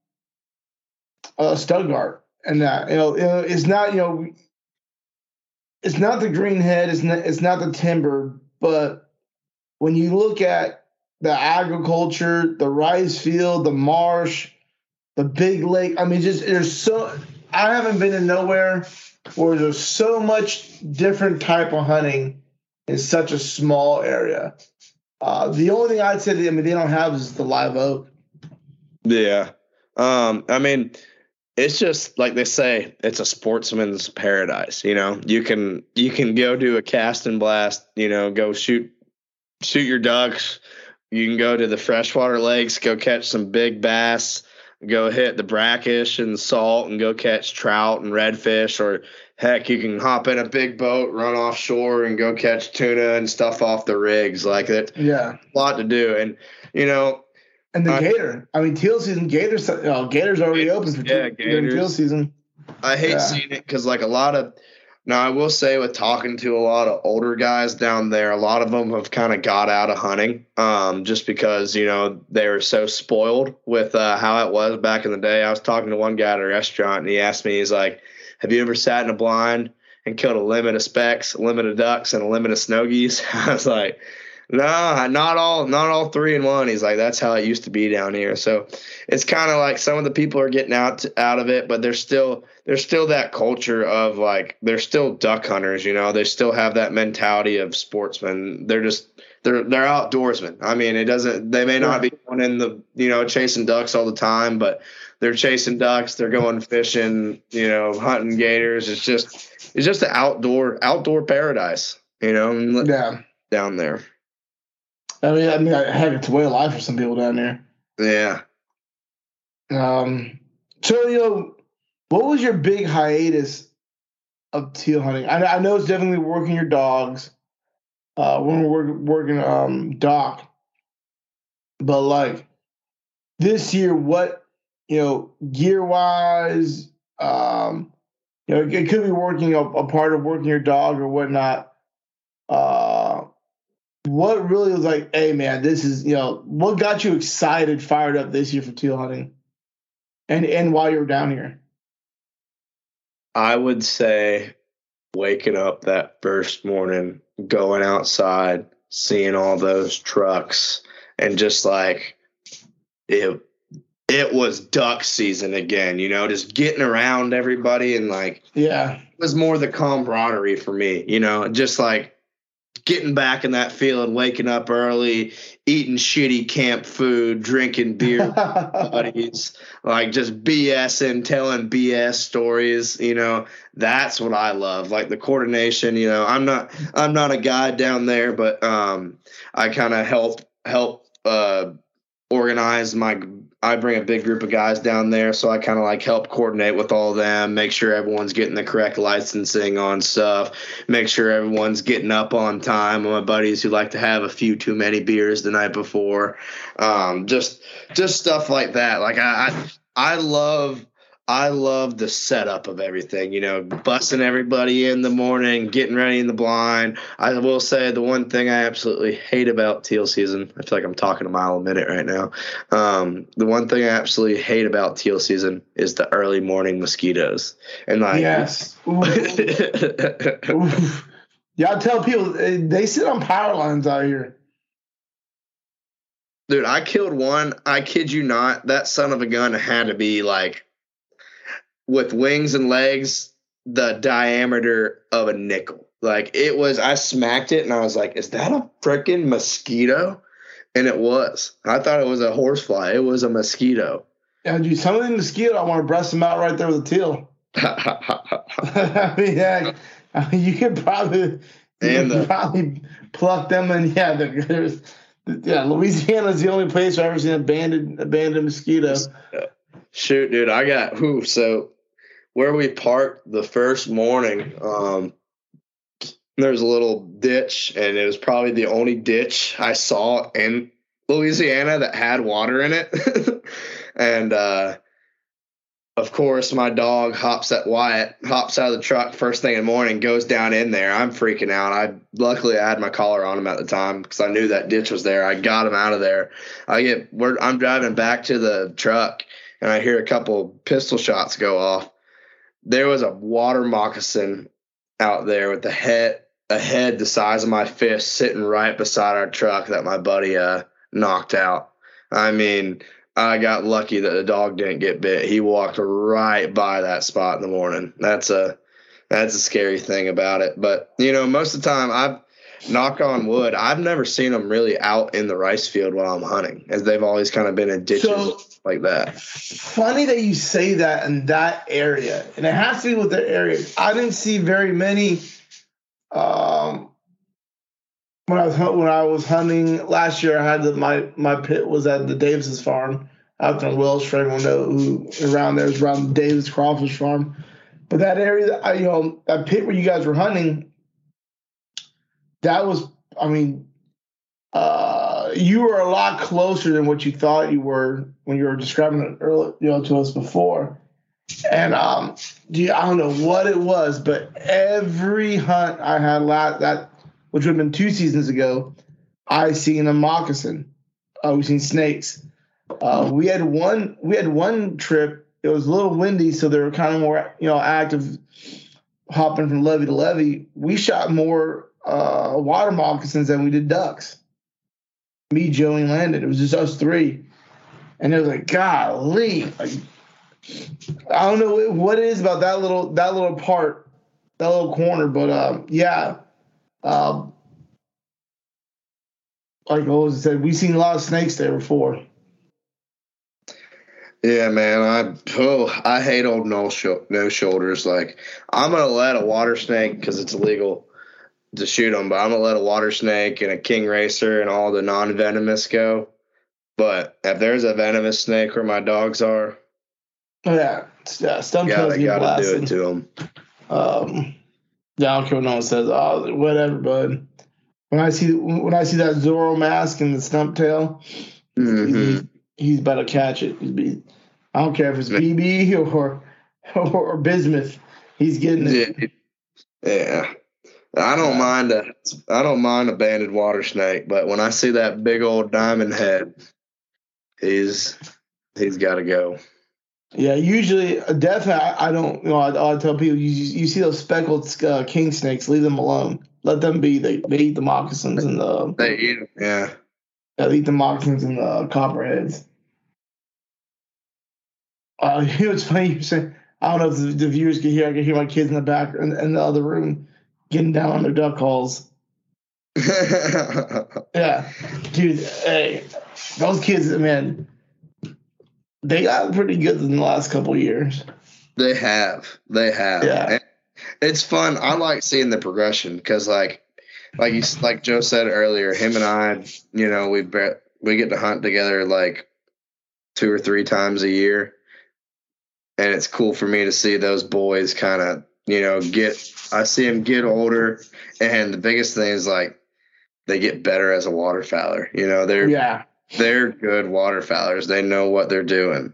Speaker 3: Uh, Stuttgart, and that you know, it's not you know, it's not the greenhead, it's not it's not the timber, but when you look at the agriculture, the rice field, the marsh, the big lake, I mean, just there's so I haven't been to nowhere where there's so much different type of hunting in such a small area. Uh, the only thing I'd say that I mean they don't have is the live oak.
Speaker 2: Yeah, um, I mean. It's just like they say, it's a sportsman's paradise. You know, you can you can go do a cast and blast. You know, go shoot shoot your ducks. You can go to the freshwater lakes, go catch some big bass. Go hit the brackish and salt, and go catch trout and redfish. Or heck, you can hop in a big boat, run offshore, and go catch tuna and stuff off the rigs. Like it,
Speaker 3: yeah,
Speaker 2: a lot to do. And you know.
Speaker 3: And the uh, gator. I mean, teal season, gators, you know, gators already open for
Speaker 2: yeah,
Speaker 3: during teal season.
Speaker 2: I hate yeah. seeing it because, like, a lot of – now, I will say with talking to a lot of older guys down there, a lot of them have kind of got out of hunting um, just because, you know, they were so spoiled with uh, how it was back in the day. I was talking to one guy at a restaurant, and he asked me, he's like, have you ever sat in a blind and killed a limit of specks, a limit of ducks, and a limit of snow geese? I was like – No, not all, not all three in one. He's like, that's how it used to be down here. So it's kind of like some of the people are getting out to, out of it, but there's still there's still that culture of like they're still duck hunters. You know, they still have that mentality of sportsmen. They're just they're they're outdoorsmen. I mean, it doesn't. They may not be going in the you know chasing ducks all the time, but they're chasing ducks. They're going fishing. You know, hunting gators. It's just it's just an outdoor outdoor paradise. you know,
Speaker 3: yeah,
Speaker 2: down there.
Speaker 3: I mean, I mean, heck, it's a way of life for some people down there.
Speaker 2: Yeah.
Speaker 3: Um. So you know, what was your big hiatus of teal hunting? I, I know it's definitely working your dogs. Uh, when we're working um dock, but like this year, what you know, gear wise, um, you know, it could be working a, a part of working your dog or whatnot. Uh, what really was like, hey man, this is you know, what got you excited, fired up this year for teal hunting, and and while you were down here?
Speaker 2: I would say waking up that first morning, going outside, seeing all those trucks, and just like it, it was duck season again, you know, just getting around everybody. And like,
Speaker 3: yeah,
Speaker 2: it was more the camaraderie for me, you know, just like getting back in that field, waking up early, eating shitty camp food, drinking beer with buddies, like just BSing, telling B S stories, you know, that's what I love. Like the coordination, you know, I'm not, I'm not a guide down there, but um, I kind of help, help uh, organize my, I bring a big group of guys down there. So I kind of like help coordinate with all of them, make sure everyone's getting the correct licensing on stuff, make sure everyone's getting up on time. My buddies who like to have a few too many beers the night before. Um, just, just stuff like that. Like I, I, I love, I love the setup of everything, you know, busting everybody in the morning, getting ready in the blind. I will say the one thing I absolutely hate about teal season, I feel like I'm talking a mile a minute right now. Um, the one thing I absolutely hate about teal season is the early morning mosquitoes. And like,
Speaker 3: yes. Oof. Oof. Y'all tell people they sit on power lines out here.
Speaker 2: Dude, I killed one. I kid you not. That son of a gun had to be like, with wings and legs, the diameter of a nickel. Like it was, I smacked it and I was like, is that a freaking mosquito? And it was. I thought it was a horsefly. It was a mosquito.
Speaker 3: Yeah, dude, some of the mosquito, I want to breast them out right there with a teal. I mean, yeah, I mean, you could probably, you
Speaker 2: and
Speaker 3: could
Speaker 2: the,
Speaker 3: probably pluck them and yeah, there's, yeah, Louisiana's the only place I've ever seen abandoned, abandoned mosquito.
Speaker 2: Shoot, dude, I got, whew, so where we parked the first morning, um, there's a little ditch, and it was probably the only ditch I saw in Louisiana that had water in it. And, uh, of course, my dog hops at Wyatt, hops out of the truck first thing in the morning, goes down in there. I'm freaking out. I luckily I had my collar on him at the time because I knew that ditch was there. I got him out of there. I get, we're, I'm driving back to the truck, and I hear a couple pistol shots go off. There was a water moccasin out there with a head, a head the size of my fist sitting right beside our truck that my buddy uh, knocked out. I mean, I got lucky that the dog didn't get bit. He walked right by that spot in the morning. That's a that's a scary thing about it. But, you know, most of the time, I've knock on wood, I've never seen them really out in the rice field while I'm hunting, as they've always kind of been in ditches so, like that.
Speaker 3: Funny that you say that in that area, and it has to be with the area. I didn't see very many um, when I was when I was hunting last year. I had the, my my pit was at the Davis's farm out in Welsh. For everyone know who around there is around the Davis Crawfish Farm. But that area, that I, you know, that pit where you guys were hunting, that was, I mean, uh, you were a lot closer than what you thought you were when you were describing it earlier, you know, to us before. And um, gee, I don't know what it was, but every hunt I had last that, which would have been two seasons ago, I seen a moccasin. Uh, we seen snakes. Uh, we had one. We had one trip. It was a little windy, so they were kind of more, you know, active, hopping from levee to levee. We shot more uh, water moccasins than we did ducks. Me, Joey, and Landon. It was just us three, and it was like, golly, like, I don't know what it is about that little that little part, that little corner, but um, yeah, um, like I always said, we've seen a lot of snakes there before.
Speaker 2: Yeah, man, I oh I hate old no sh- no shoulders. Like, I'm gonna let a water snake, because it's illegal, to shoot them, but I'm gonna let a water snake and a king racer and all the non-venomous go. But if there's a venomous snake where my dogs are,
Speaker 3: yeah, yeah, stump tails
Speaker 2: gotta,
Speaker 3: get
Speaker 2: gotta
Speaker 3: blasted.
Speaker 2: do it to them.
Speaker 3: Um, yeah, I don't care what no one says. Oh, whatever, bud. When I see when I see that Zorro mask and the stump tail,
Speaker 2: Mm-hmm.
Speaker 3: he's, he's about to catch it. He's be, I don't care if it's B B or or, or bismuth. He's getting it.
Speaker 2: Yeah. I don't
Speaker 3: Yeah.
Speaker 2: mind a I don't mind a banded water snake, but when I see that big old diamond head, he's he's got to go.
Speaker 3: Yeah, usually, uh, definitely, I, I don't, you know, I, I tell people, you, you see those speckled uh, king snakes, leave them alone. Let them be. They, they eat the moccasins and the,
Speaker 2: They eat 'em, yeah.
Speaker 3: yeah, they eat the moccasins and the copperheads. Uh, you know, it's funny you're saying, I don't know if the, the viewers can hear, I can hear my kids in the back, in, in the other room, getting down on their duck calls. Yeah, dude, hey, those kids, man, they got pretty good in the last couple of years.
Speaker 2: They have. They have.
Speaker 3: Yeah.
Speaker 2: And it's fun. I like seeing the progression because, like, like you, like Joe said earlier, him and I, you know, we be, we get to hunt together like two or three times a year, and it's cool for me to see those boys kind of, you know, get. I see them get older, and the biggest thing is like they get better as a waterfowler. You know, they're
Speaker 3: Yeah.
Speaker 2: they're good waterfowlers. They know what they're doing.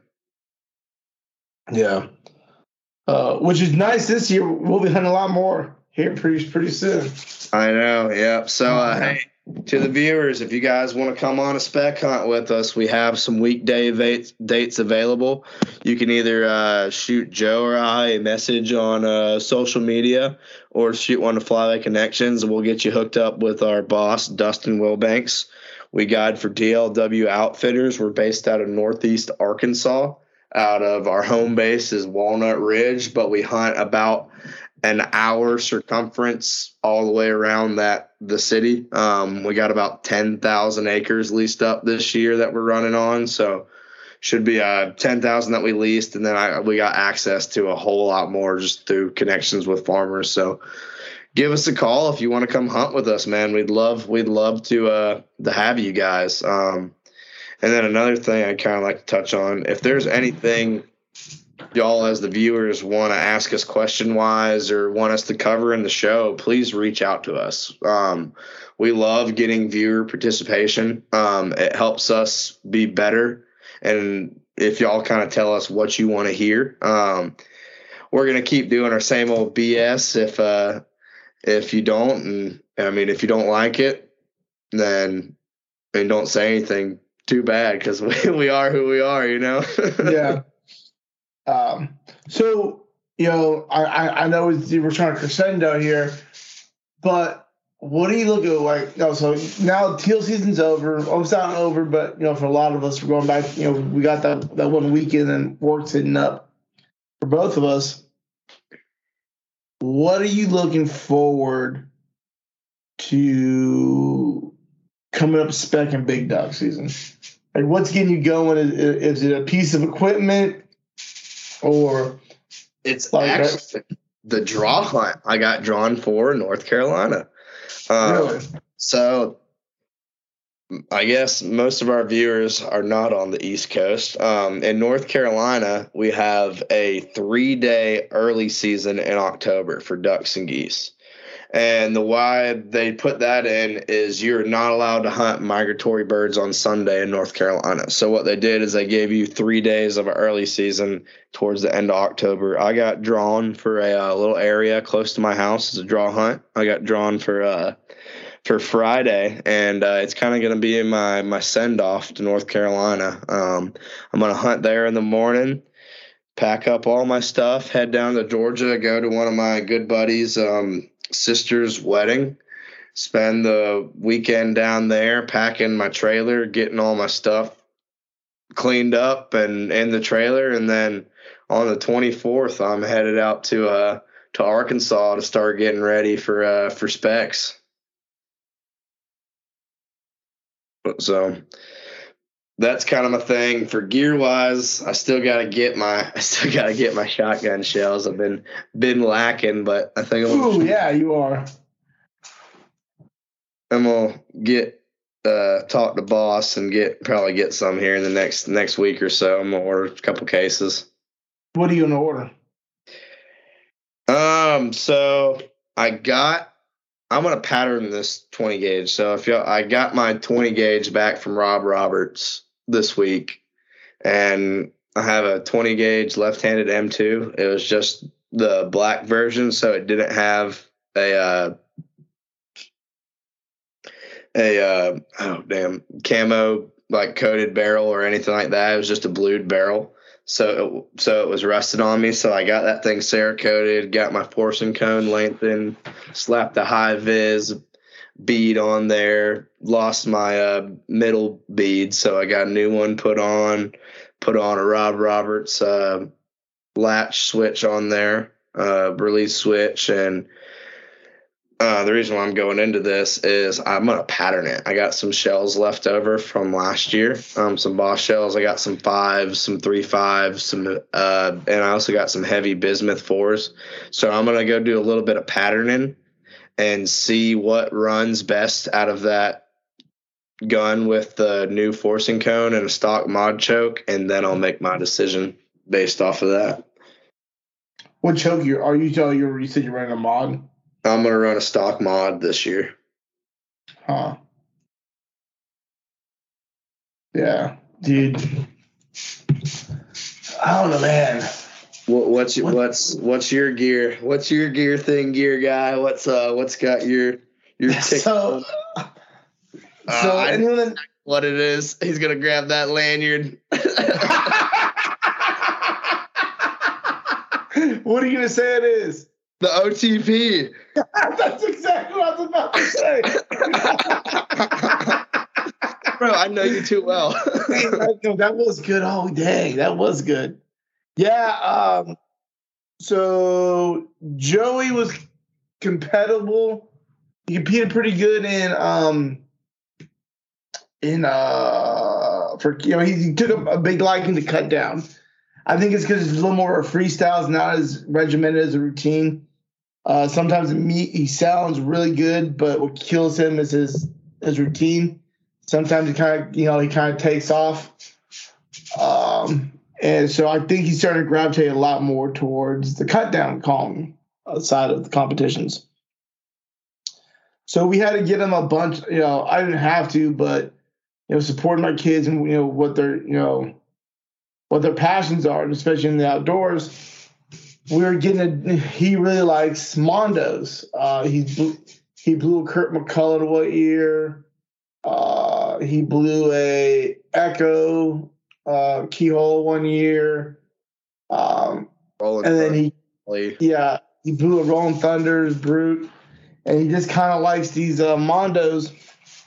Speaker 3: Yeah. Uh, which is nice this year. We'll be hunting a lot more here pretty pretty soon.
Speaker 2: I know, yeah. So, uh, hey, to the viewers, if you guys want to come on a spec hunt with us, we have some weekday va- dates available. You can either uh, shoot Joe or I a message on uh, social media or shoot one to Flyway Connections, and we'll get you hooked up with our boss, Dustin Wilbanks. We guide for D L W Outfitters. We're based out of Northeast Arkansas. Out of our home base is Walnut Ridge, but we hunt about an hour circumference all the way around that the city. Um, we got about ten thousand acres leased up this year that we're running on, so should be uh, ten thousand that we leased, and then I, we got access to a whole lot more just through connections with farmers. So give us a call if you want to come hunt with us, man. We'd love we'd love to uh, to have you guys. Um, And then another thing I kind of like to touch on, if there's anything y'all as the viewers want to ask us question-wise or want us to cover in the show, please reach out to us. Um, we love getting viewer participation. Um, it helps us be better. And if y'all kind of tell us what you want to hear, um, we're going to keep doing our same old B S if uh, if you don't. And, I mean, if you don't like it, then and don't say anything too bad because we, we are who we are, you know?
Speaker 3: Yeah. Um, so, you know, I, I, I know we're trying to crescendo here, but what do you look at like, you know, so now teal season's over. Oh, it's not over, but, you know, for a lot of us, we're going back, you know, we got that, that one weekend and work's hitting up for both of us. What are you looking forward to coming up spec and big dog season? Like, what's getting you going? Is, is it a piece of equipment, or
Speaker 2: it's
Speaker 3: like
Speaker 2: actually the draw hunt I got drawn for in North Carolina? Um,
Speaker 3: really?
Speaker 2: So I guess most of our viewers are not on the East Coast. Um, in North Carolina, we have a three-day early season in October for ducks and geese. And the why they put that in is you're not allowed to hunt migratory birds on Sunday in North Carolina. So what they did is they gave you three days of an early season towards the end of October. I got drawn for a, uh little area close to my house as a draw hunt. I got drawn for uh, for Friday, and uh, it's kind of going to be my my send off to North Carolina. Um, I'm going to hunt there in the morning, pack up all my stuff, head down to Georgia, go to one of my good buddies' um, sister's wedding, spend the weekend down there, packing my trailer, getting all my stuff cleaned up and in the trailer, and then on the twenty-fourth, I'm headed out to uh to Arkansas to start getting ready for uh for specs. So that's kind of my thing. For gear wise, I still gotta get my I still gotta get my shotgun shells. I've been been lacking, but I think I'm
Speaker 3: Ooh, yeah, you are.
Speaker 2: I'm gonna get uh, talk to boss and get probably get some here in the next next week or so. I'm gonna order a couple cases.
Speaker 3: What are you gonna order?
Speaker 2: Um, so I got. I'm gonna pattern this twenty gauge. So if y'all, I got my twenty gauge back from Rob Roberts this week, and I have a twenty gauge left-handed M two. It was just the black version, so it didn't have a. Uh, a uh, oh damn camo like coated barrel or anything like that. It was just a blued barrel, so it, so it was rusted on me. So I got that thing Cerakoted, got my forcing cone lengthened, slapped the high vis bead on there, lost my uh, middle bead, so I got a new one put on, put on a Rob Roberts uh, latch switch on there, uh, release switch, and Uh, the reason why I'm going into this is I'm going to pattern it. I got some shells left over from last year, um, some Boss shells. I got some fives, some three fives, some, uh, and I also got some heavy bismuth fours. So I'm going to go do a little bit of patterning and see what runs best out of that gun with the new forcing cone and a stock mod choke, and then I'll make my decision based off of that.
Speaker 3: What choke you are you telling you? You said you're running a mod.
Speaker 2: I'm going to run a stock mod this year.
Speaker 3: Huh. Yeah, dude. I don't know, man.
Speaker 2: What, what's your,
Speaker 3: What?
Speaker 2: what's what's your gear? What's your gear thing, gear guy? What's uh what's got your your tick?
Speaker 3: So,
Speaker 2: uh,
Speaker 3: so
Speaker 2: I
Speaker 3: anyone
Speaker 2: know
Speaker 3: that,
Speaker 2: what it is. He's gonna grab that lanyard.
Speaker 3: what are you gonna say it is?
Speaker 2: The O T P.
Speaker 3: That's exactly what I was about to say.
Speaker 2: Bro, I know you too well.
Speaker 3: No, that was good. Oh, dang, that was good. Yeah. Um. So Joey was compatible. He competed pretty good in um in uh for you know he, he took a, a big liking to cut down. I think it's because it's a little more of a freestyle. It's not as regimented as a routine. Uh, sometimes he, he sounds really good, but what kills him is his his routine. Sometimes he kind of you know he kind of takes off, um, and so I think he's starting to gravitate a lot more towards the cut down column side of the competitions. So we had to get him a bunch. You know, I didn't have to, but you know, supporting my kids and you know what their you know what their passions are, especially in the outdoors. We were getting a. He really likes Mondos. Uh, he blew, he blew a Kurt McCullough one year. Uh, he blew a Echo uh, keyhole one year. Um, and then he, yeah, he blew a Rolling Thunders Brute, and he just kind of likes these uh, Mondos.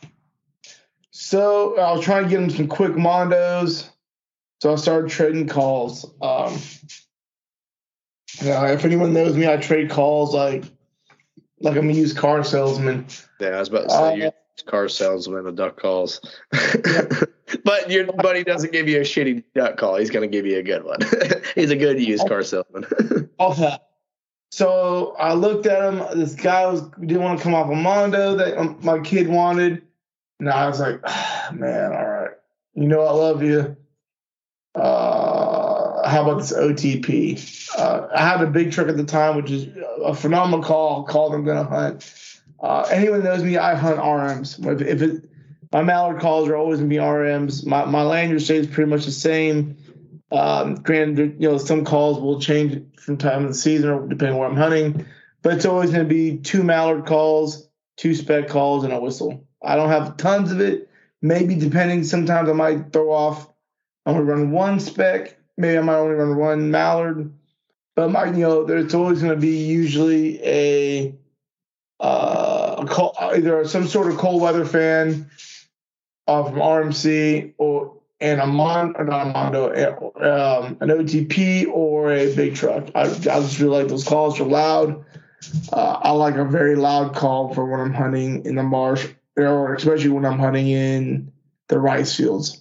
Speaker 3: So I was trying to get him some quick Mondos. So I started trading calls. Um, Yeah, if anyone knows me, I trade calls like like I'm a used car salesman.
Speaker 2: Yeah, I was about to say
Speaker 3: Uh,
Speaker 2: you're a car salesman of duck calls. But your buddy doesn't give you a shitty duck call. He's gonna give you a good one. He's a good used car salesman.
Speaker 3: Okay. So I looked at him. This guy was didn't want to come off a Mondo that um, my kid wanted. And I was like, ah, man, all right. You know I love you. Uh, how about this O T P? Uh, I had a big truck at the time, which is a phenomenal call. Called I'm gonna hunt. Uh, anyone knows me, I hunt R Ms. If, if it, my mallard calls are always gonna be R Ms. My my lanyard stays pretty much the same. Um, granted, you know some calls will change from time of the season or depending on where I'm hunting, but it's always gonna be two mallard calls, two spec calls, and a whistle. I don't have tons of it. Maybe depending, sometimes I might throw off. I'm gonna run one spec. Maybe I might only run one mallard. But my, you know, there's always going to be usually a, uh, a cold, either some sort of cold weather fan uh, from R M C or and a mon, or not a Mondo, um, an O T P or a big truck. I, I just really like those calls. They're loud. Uh, I like a very loud call for when I'm hunting in the marsh, or especially when I'm hunting in the rice fields.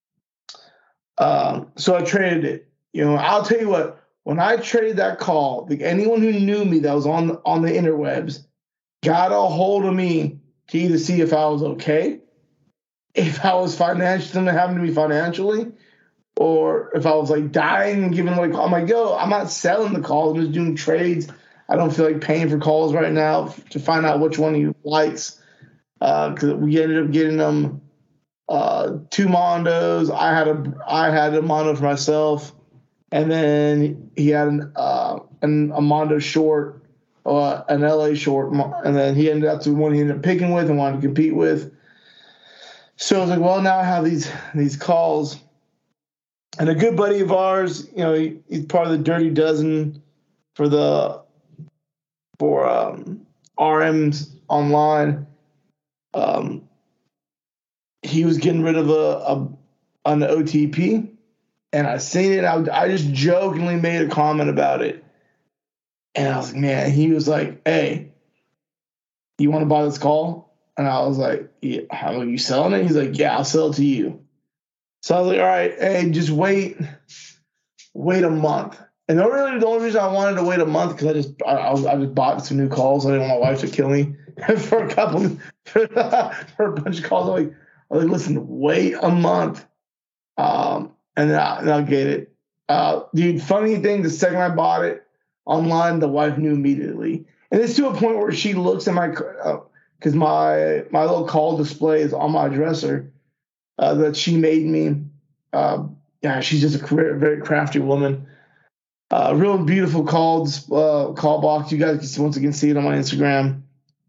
Speaker 3: Um, so I traded it. You know, I'll tell you what. When I traded that call, like anyone who knew me that was on on the interwebs got a hold of me to either see if I was okay, if I was financially, something happened to me financially, or if I was like dying and giving like, I'm like, yo, I'm not selling the calls. I'm just doing trades. I don't feel like paying for calls right now to find out which one he likes. Because uh, we ended up getting them uh, two Mondos. I had a I had a Mondo for myself, and then he had an, uh, an a Mondo short, uh, an L A short, and then he ended up to one he ended up picking with and wanted to compete with. So I was like, well, now I have these these calls. And a good buddy of ours, you know, he, he's part of the Dirty Dozen for the for um, R Ms online. Um, he was getting rid of a, a an O T P, and I seen it. I, I just jokingly made a comment about it, and I was like, man. He was like, hey, you want to buy this call? And I was like, yeah, how are you selling it? He's like, yeah, I'll sell it to you. So I was like, all right, hey, just wait, wait a month. And the really the only reason I wanted to wait a month because I just I, I just bought some new calls. I didn't want my wife to kill me for a couple for, for a bunch of calls. I was like, I was like, listen, wait a month, um, and then, I, and I'll get it. Uh, dude, funny thing, the second I bought it online, the wife knew immediately, and it's to a point where she looks at my because uh, my my little call display is on my dresser. Uh, that she made me. Uh, yeah, she's just a very crafty woman. Uh, real beautiful calls, uh, call box. You guys can once again see it on my Instagram.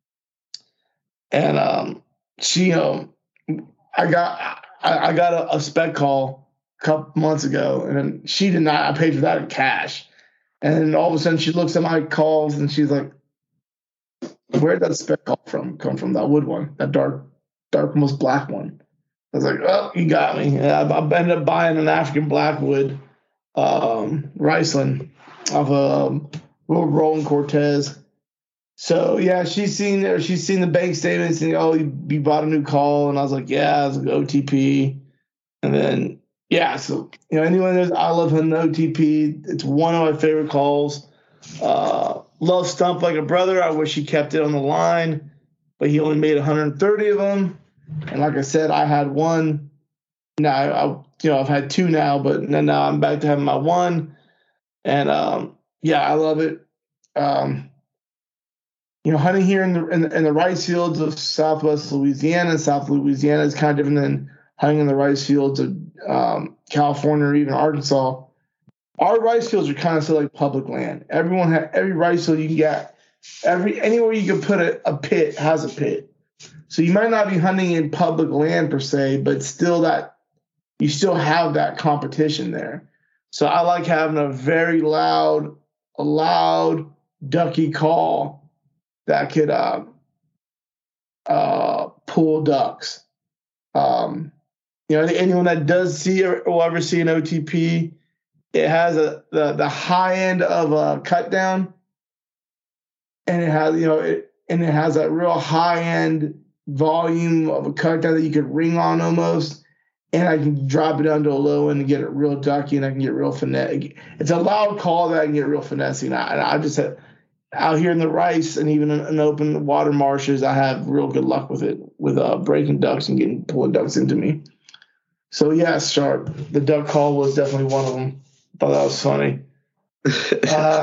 Speaker 3: And um, she, um, I got, I, I got a, a spec call a couple months ago, and then she did not. I paid for that in cash. And then all of a sudden, she looks at my calls and she's like, "Where did that spec call from? Come from that wood one, that dark, dark, almost black one." I was like, oh, you got me. I, I ended up buying an African Blackwood um, Riceland off of um, Roland Cortez. So, yeah, she's seen there. She's seen the bank statements and, oh, you, you bought a new call. And I was like, yeah, it's like O T P. And then, yeah, so, you know, anyone knows I love him, O T P. It's one of my favorite calls. Uh, love Stump like a brother. I wish he kept it on the line, but he only made one hundred thirty of them. And like I said, I had one. Now, I, you know, I've had two now, but then now I'm back to having my one. And um, yeah, I love it. Um, you know, hunting here in the, in the in the rice fields of Southwest Louisiana, South Louisiana is kind of different than hunting in the rice fields of um, California or even Arkansas. Our rice fields are kind of still like public land. Everyone has every rice field you can get. Every anywhere you can put a, a pit has a pit. So you might not be hunting in public land per se, but still that you still have that competition there. So I like having a very loud, a loud ducky call that could uh, uh, pull ducks. Um, you know, anyone that does see or will ever see an O T P, it has a the the high end of a cut down, and it has you know it and it has a real high end volume of a cut down that you could ring on almost, and I can drop it down to a low end and get it real ducky, and I can get real finesse. It's a loud call that I can get real finessing. And I, and I just have, out here in the rice and even in, in open water marshes, I have real good luck with it, with uh, breaking ducks and getting pulling ducks into me. So yeah, Sharp, the duck call was definitely one of them. Thought that was funny. uh,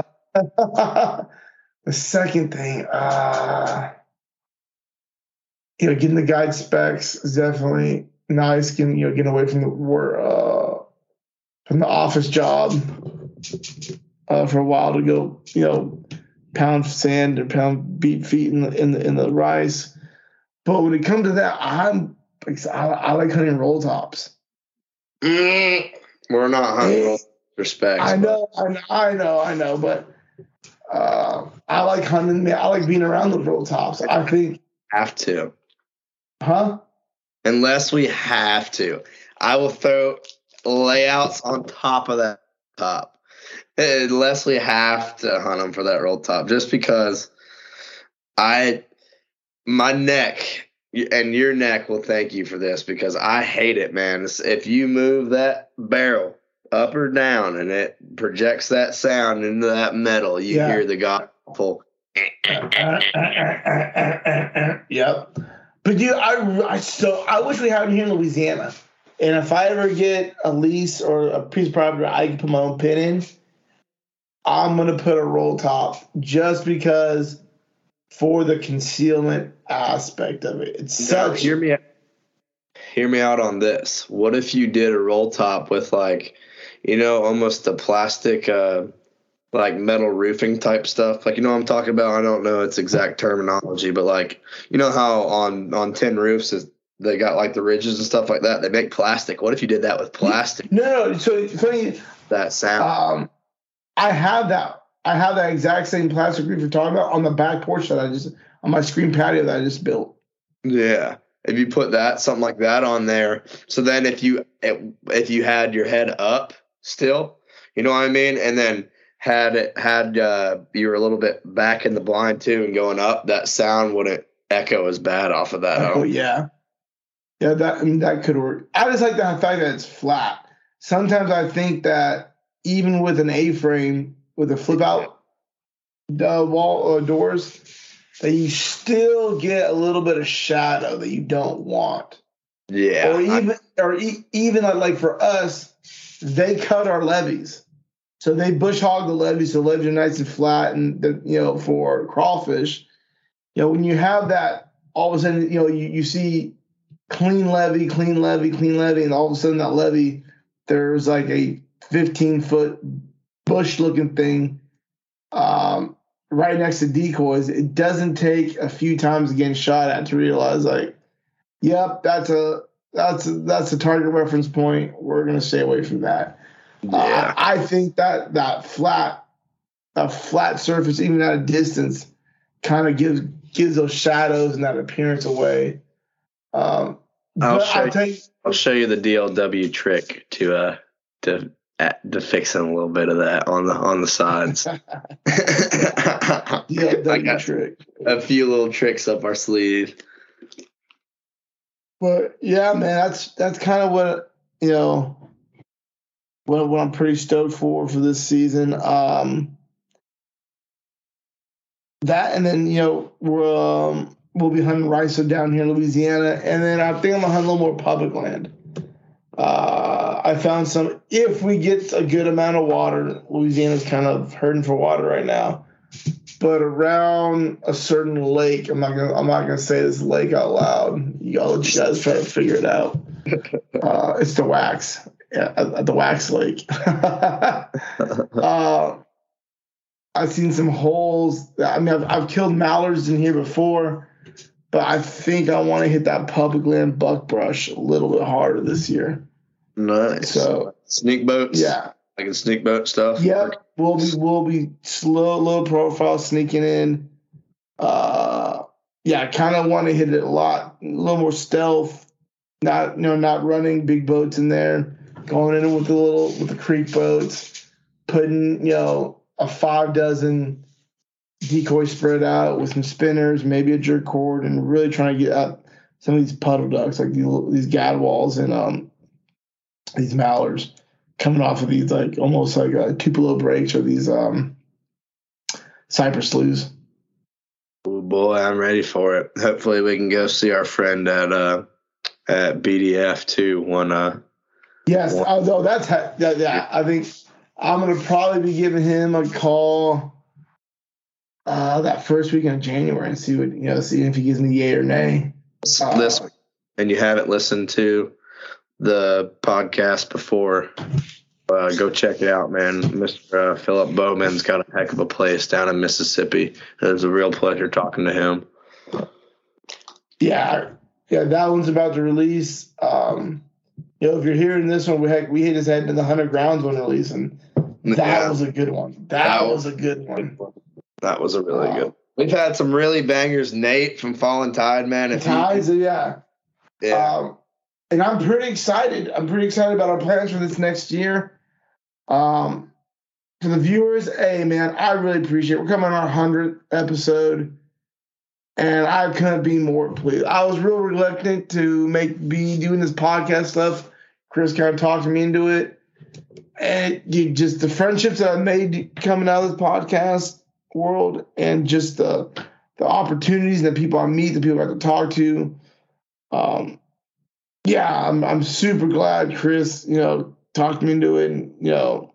Speaker 3: the second thing, uh, you know, getting the guide specs is definitely nice. Getting you know, getting away from the uh, from the office job uh, for a while to go, you know, pound sand or pound beat feet in the in the in the rice. But when it comes to that, I'm I, I like hunting roll tops.
Speaker 2: Mm, we're not hunting roll respect.
Speaker 3: I know, I know, I know, I know, but uh, I like hunting. I like being around the roll tops. I think
Speaker 2: have to.
Speaker 3: Huh?
Speaker 2: Unless we have to. I will throw layouts on top of that top. Unless we have to hunt them for that roll top. Just because I, my neck, and your neck will thank you for this because I hate it, man. If you move that barrel up or down and it projects that sound into that metal, you
Speaker 3: yeah.
Speaker 2: hear the gospel.
Speaker 3: Yep. But you, I, I so I wish we had them here in Louisiana. And if I ever get a lease or a piece of property where I can put my own pin in, I'm gonna put a roll top just because for the concealment aspect of it. It's
Speaker 2: Now,
Speaker 3: such.
Speaker 2: hear me out. Hear me out on this. What if you did a roll top with like, you know, almost a plastic, uh, like metal roofing type stuff? Like, you know what I'm talking about? I don't know its exact terminology, but like, you know how on, on tin roofs is, they got like the ridges and stuff like that. They make plastic. What if you did that with plastic?
Speaker 3: No, no. So it's funny.
Speaker 2: That sound.
Speaker 3: Um, I have that. I have that exact same plastic roof you're talking about on the back porch that I just on my screen patio that I just built.
Speaker 2: Yeah. If you put that, something like that on there, so then if you if you had your head up still, you know what I mean, and then had it had uh, you were a little bit back in the blind too and going up, that sound wouldn't echo as bad off of that.
Speaker 3: Oh yeah, yeah. That I mean, that could work. I just like the fact that it's flat. Sometimes I think that even with an A-frame with a flip out uh, wall uh, doors, that you still get a little bit of shadow that you don't want.
Speaker 2: Yeah.
Speaker 3: Or even, or e- even like for us, they cut our levees. So they bush hog the levees, so the levees are nice and flat. And, the, you know, for crawfish, you know, when you have that, all of a sudden, you know, you, you see clean levee, clean levee, clean levee, and all of a sudden that levee, there's like a fifteen-foot bush-looking thing um, right next to decoys. It doesn't take a few times getting shot at to realize, like, yep, that's a that's a, that's a target reference point. We're gonna stay away from that.
Speaker 2: Yeah.
Speaker 3: Uh, I think that that flat, a flat surface, even at a distance, kind of gives gives those shadows and that appearance away. Um,
Speaker 2: I'll
Speaker 3: but
Speaker 2: show
Speaker 3: I'll
Speaker 2: you,
Speaker 3: tell you,
Speaker 2: I'll show you the D L W trick to uh to to fixing a little bit of that on the on the sides.
Speaker 3: D L W
Speaker 2: I got
Speaker 3: trick.
Speaker 2: a few little tricks up our sleeve.
Speaker 3: But yeah, man, that's that's kind of what you know. What what I'm pretty stoked for for this season. Um, that and then you know we're um, we'll be hunting rhizo down here in Louisiana, and then I think I'm gonna hunt a little more public land. Uh, I found some. If we get a good amount of water, Louisiana's kind of hurting for water right now. But around a certain lake, I'm not gonna I'm not gonna say this lake out loud. You all you guys try to figure it out. Uh, it's the Wax, yeah, at, at the Wax Lake. uh, I've seen some holes. I mean, I've, I've killed mallards in here before, but I think I want to hit that public land buckbrush a little bit harder this year.
Speaker 2: Nice.
Speaker 3: So
Speaker 2: sneak boats.
Speaker 3: yeah,
Speaker 2: Like a sneak boat stuff.
Speaker 3: yep. We'll be we'll be slow, low profile, sneaking in. Uh, yeah, I kind of want to hit it a lot, a little more stealth. Not you know, not running big boats in there. Going in with the little with the creek boats, putting you know a five dozen decoy spread out with some spinners, maybe a jerk cord, and really trying to get out some of these puddle ducks like these these gadwalls and um these mallards coming off of these like almost like uh, Tupelo breaks or these um cypress sloughs.
Speaker 2: Oh boy, I'm ready for it. Hopefully we can go see our friend at uh at B D F too. One uh
Speaker 3: Yes,
Speaker 2: one.
Speaker 3: although that's ha- that, yeah. I think I'm gonna probably be giving him a call uh that first week in January and see what you know, see if he gives me yay or nay. Uh,
Speaker 2: this and you haven't listened to the podcast before, uh, go check it out, man. Mister Uh, Philip Bowman's got a heck of a place down in Mississippi. It was a real pleasure talking to him.
Speaker 3: Yeah, yeah, that one's about to release. Um, you know, if you're hearing this one, we heck, we just had the Hundred Grounds one release, and that
Speaker 2: Yeah.
Speaker 3: was a good one. That,
Speaker 2: That
Speaker 3: was
Speaker 2: was-
Speaker 3: a good one.
Speaker 2: That was a really
Speaker 3: Wow.
Speaker 2: good. We've had some really bangers. Nate from Fallen Tide, man. If you-
Speaker 3: Ties, yeah.
Speaker 2: yeah.
Speaker 3: Um, and I'm pretty excited. I'm pretty excited about our plans for this next year. Um, for the viewers, hey man, I really appreciate it. We're coming on our hundredth episode, and I couldn't be more pleased. I was real reluctant to make be doing this podcast stuff. Chris kind of talked me into it, and you just the friendships that I made coming out of this podcast world, and just the the opportunities and the people I meet, the people I have to talk to. um, yeah, I'm I'm super glad Chris, you know, talked me into it, and you know,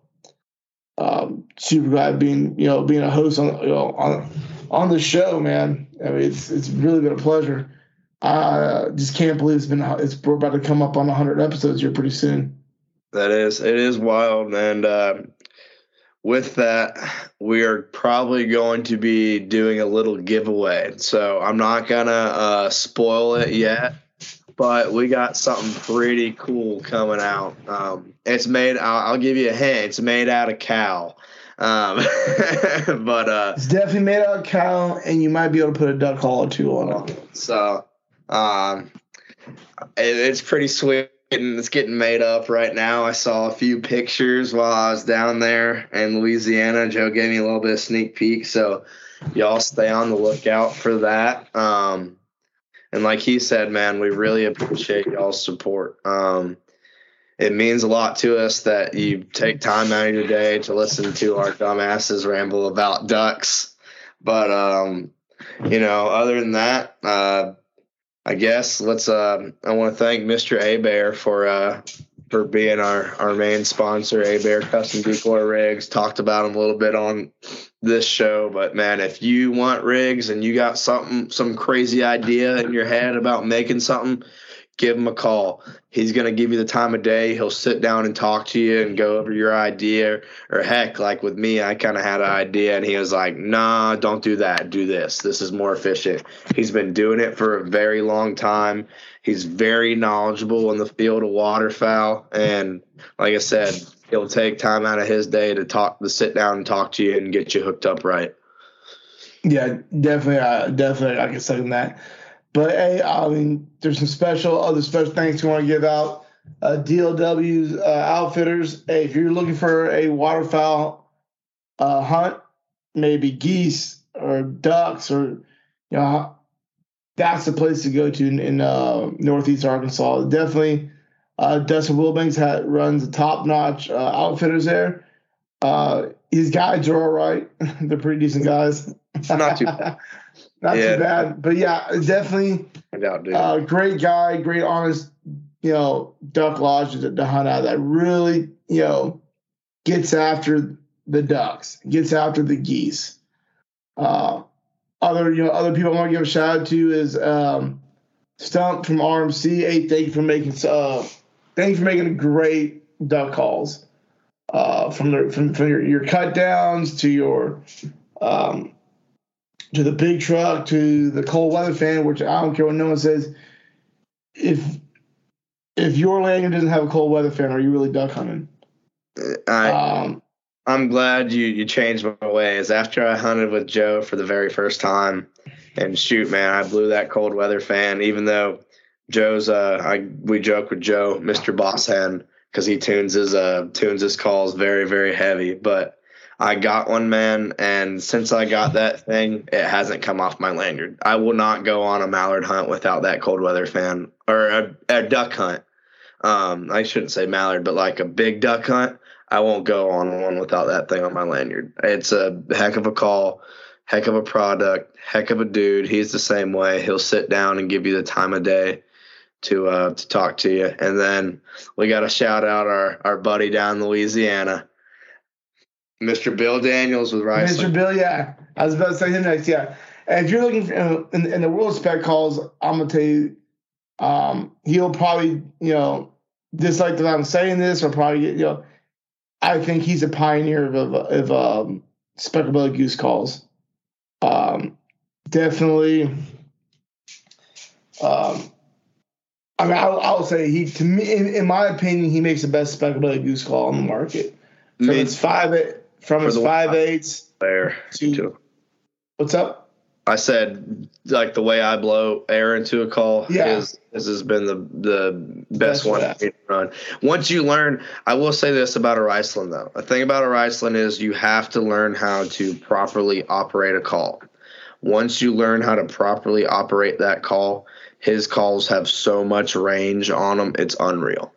Speaker 3: um, super glad being you know being a host on you know on on the show, man. I mean, it's it's really been a pleasure. I uh, just can't believe it's been it's we're about to come up on one hundred episodes here pretty soon.
Speaker 2: That is, it is wild. And uh, with that, we are probably going to be doing a little giveaway. So I'm not going to uh, spoil it yet, but we got something pretty cool coming out. Um, it's made, I'll, I'll give you a hint, it's made out of cow. Um, but uh,
Speaker 3: it's definitely made out of cow, and you might be able to put a duck call or two on it.
Speaker 2: So um, it, it's pretty sweet. It's getting made up right now. I saw a few pictures while I was down there in Louisiana. Joe gave me a little bit of sneak peek, so y'all stay on the lookout for that. Um, and like he said, man, we really appreciate y'all's support. Um, it means a lot to us that you take time out of your day to listen to our dumbasses ramble about ducks. But, um, you know, other than that, uh, I guess let's. Uh, I want to thank Mister Abear for uh, for being our, our main sponsor. Abear Custom Decoy Rigs. Talked about him a little bit on this show, but man, if you want rigs and you got something, some crazy idea in your head about making something, give him a call. He's going to give you the time of day. He'll sit down and talk to you and go over your idea. Or heck, like with me, I kind of had an idea and he was like, nah, don't do that. Do this. This is more efficient. He's been doing it for a very long time. He's very knowledgeable in the field of waterfowl. And like I said, he'll take time out of his day to talk, to sit down and talk to you and get you hooked up right.
Speaker 3: Yeah, definitely. Uh, definitely. I can second that. But, hey, I mean, there's some special, other special thanks we want to give out. Uh, D L W's uh, Outfitters. Hey, if you're looking for a waterfowl uh, hunt, maybe geese or ducks, or, you know, that's the place to go to in, in uh, Northeast Arkansas. Definitely, uh, Dustin Wilbanks had, runs the top-notch uh, Outfitters there. Uh, his guides are all right. They're pretty decent guys.
Speaker 2: Not too bad.
Speaker 3: Not
Speaker 2: yeah.
Speaker 3: too bad, but yeah, definitely uh, great guy, great honest, you know, duck lodge to, to hunt out that really, you know, gets after the ducks, gets after the geese. Uh, other, you know, other people I want to give a shout out to is um, Stump from R M C. Hey, thank you for making, uh, thank you for making great duck calls. Uh, from the from, from your, your cut downs to your um, to the big truck, to the cold weather fan, which I don't care what no one says. If if your lanyard doesn't have a cold weather fan, are you really duck hunting?
Speaker 2: I,
Speaker 3: Um,
Speaker 2: I'm glad you, you changed my ways. After I hunted with Joe for the very first time, and shoot, man, I blew that cold weather fan, even though Joe's, uh, I we joke with Joe, Mister Boss Hen, because he tunes his, uh, tunes his calls very, very heavy. But I got one, man, and since I got that thing, it hasn't come off my lanyard. I will not go on a mallard hunt without that cold weather fan, or a, a duck hunt. Um, I shouldn't say mallard, but like a big duck hunt, I won't go on one without that thing on my lanyard. It's a heck of a call, heck of a product, heck of a dude. He's the same way. He'll sit down and give you the time of day to uh, to talk to you. And then we got to shout out our, our buddy down in Louisiana, Mister Bill Daniels with Rice.
Speaker 3: Mister Bill, yeah. I was about to say him next, yeah. And if you're looking for, in, in the world of spec calls, I'm going to tell you, um, he'll probably, you know, dislike that I'm saying this, or probably get, you know, I think he's a pioneer of, of, of um, speckled goose calls. Um, definitely. Um, I mean, I'll, I'll say he, to me, in, in my opinion, he makes the best speckled goose call on the market. From
Speaker 2: Me-
Speaker 3: his five eight, from his five eights
Speaker 2: there
Speaker 3: to,
Speaker 2: too.
Speaker 3: What's up?
Speaker 2: I said, like, the way I blow air into a call
Speaker 3: Yeah.
Speaker 2: is this has been the the best
Speaker 3: Best
Speaker 2: one
Speaker 3: for
Speaker 2: to run. Once you learn, I will say this about a Riceland though. The thing about a Riceland is you have to learn how to properly operate a call. Once you learn how to properly operate that call, his calls have so much range on them, it's unreal.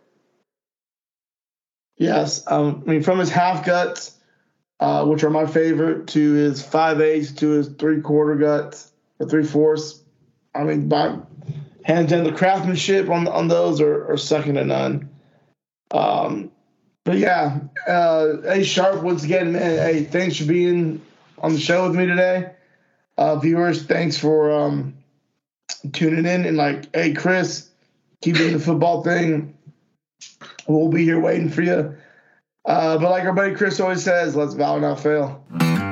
Speaker 3: Yes, um, I mean, from his half guts, uh, which are my favorite, to his five eighths, to his three quarter guts or three fourths. I mean, by hands down, the craftsmanship on on those are, are second to none. Um, but yeah, uh, hey Sharp, once again, man. Hey, thanks for being on the show with me today. Uh, viewers, thanks for um, tuning in. And like, hey Chris, keep doing the football thing. We'll be here waiting for you. Uh, but like our buddy Chris always says, let's vow not fail.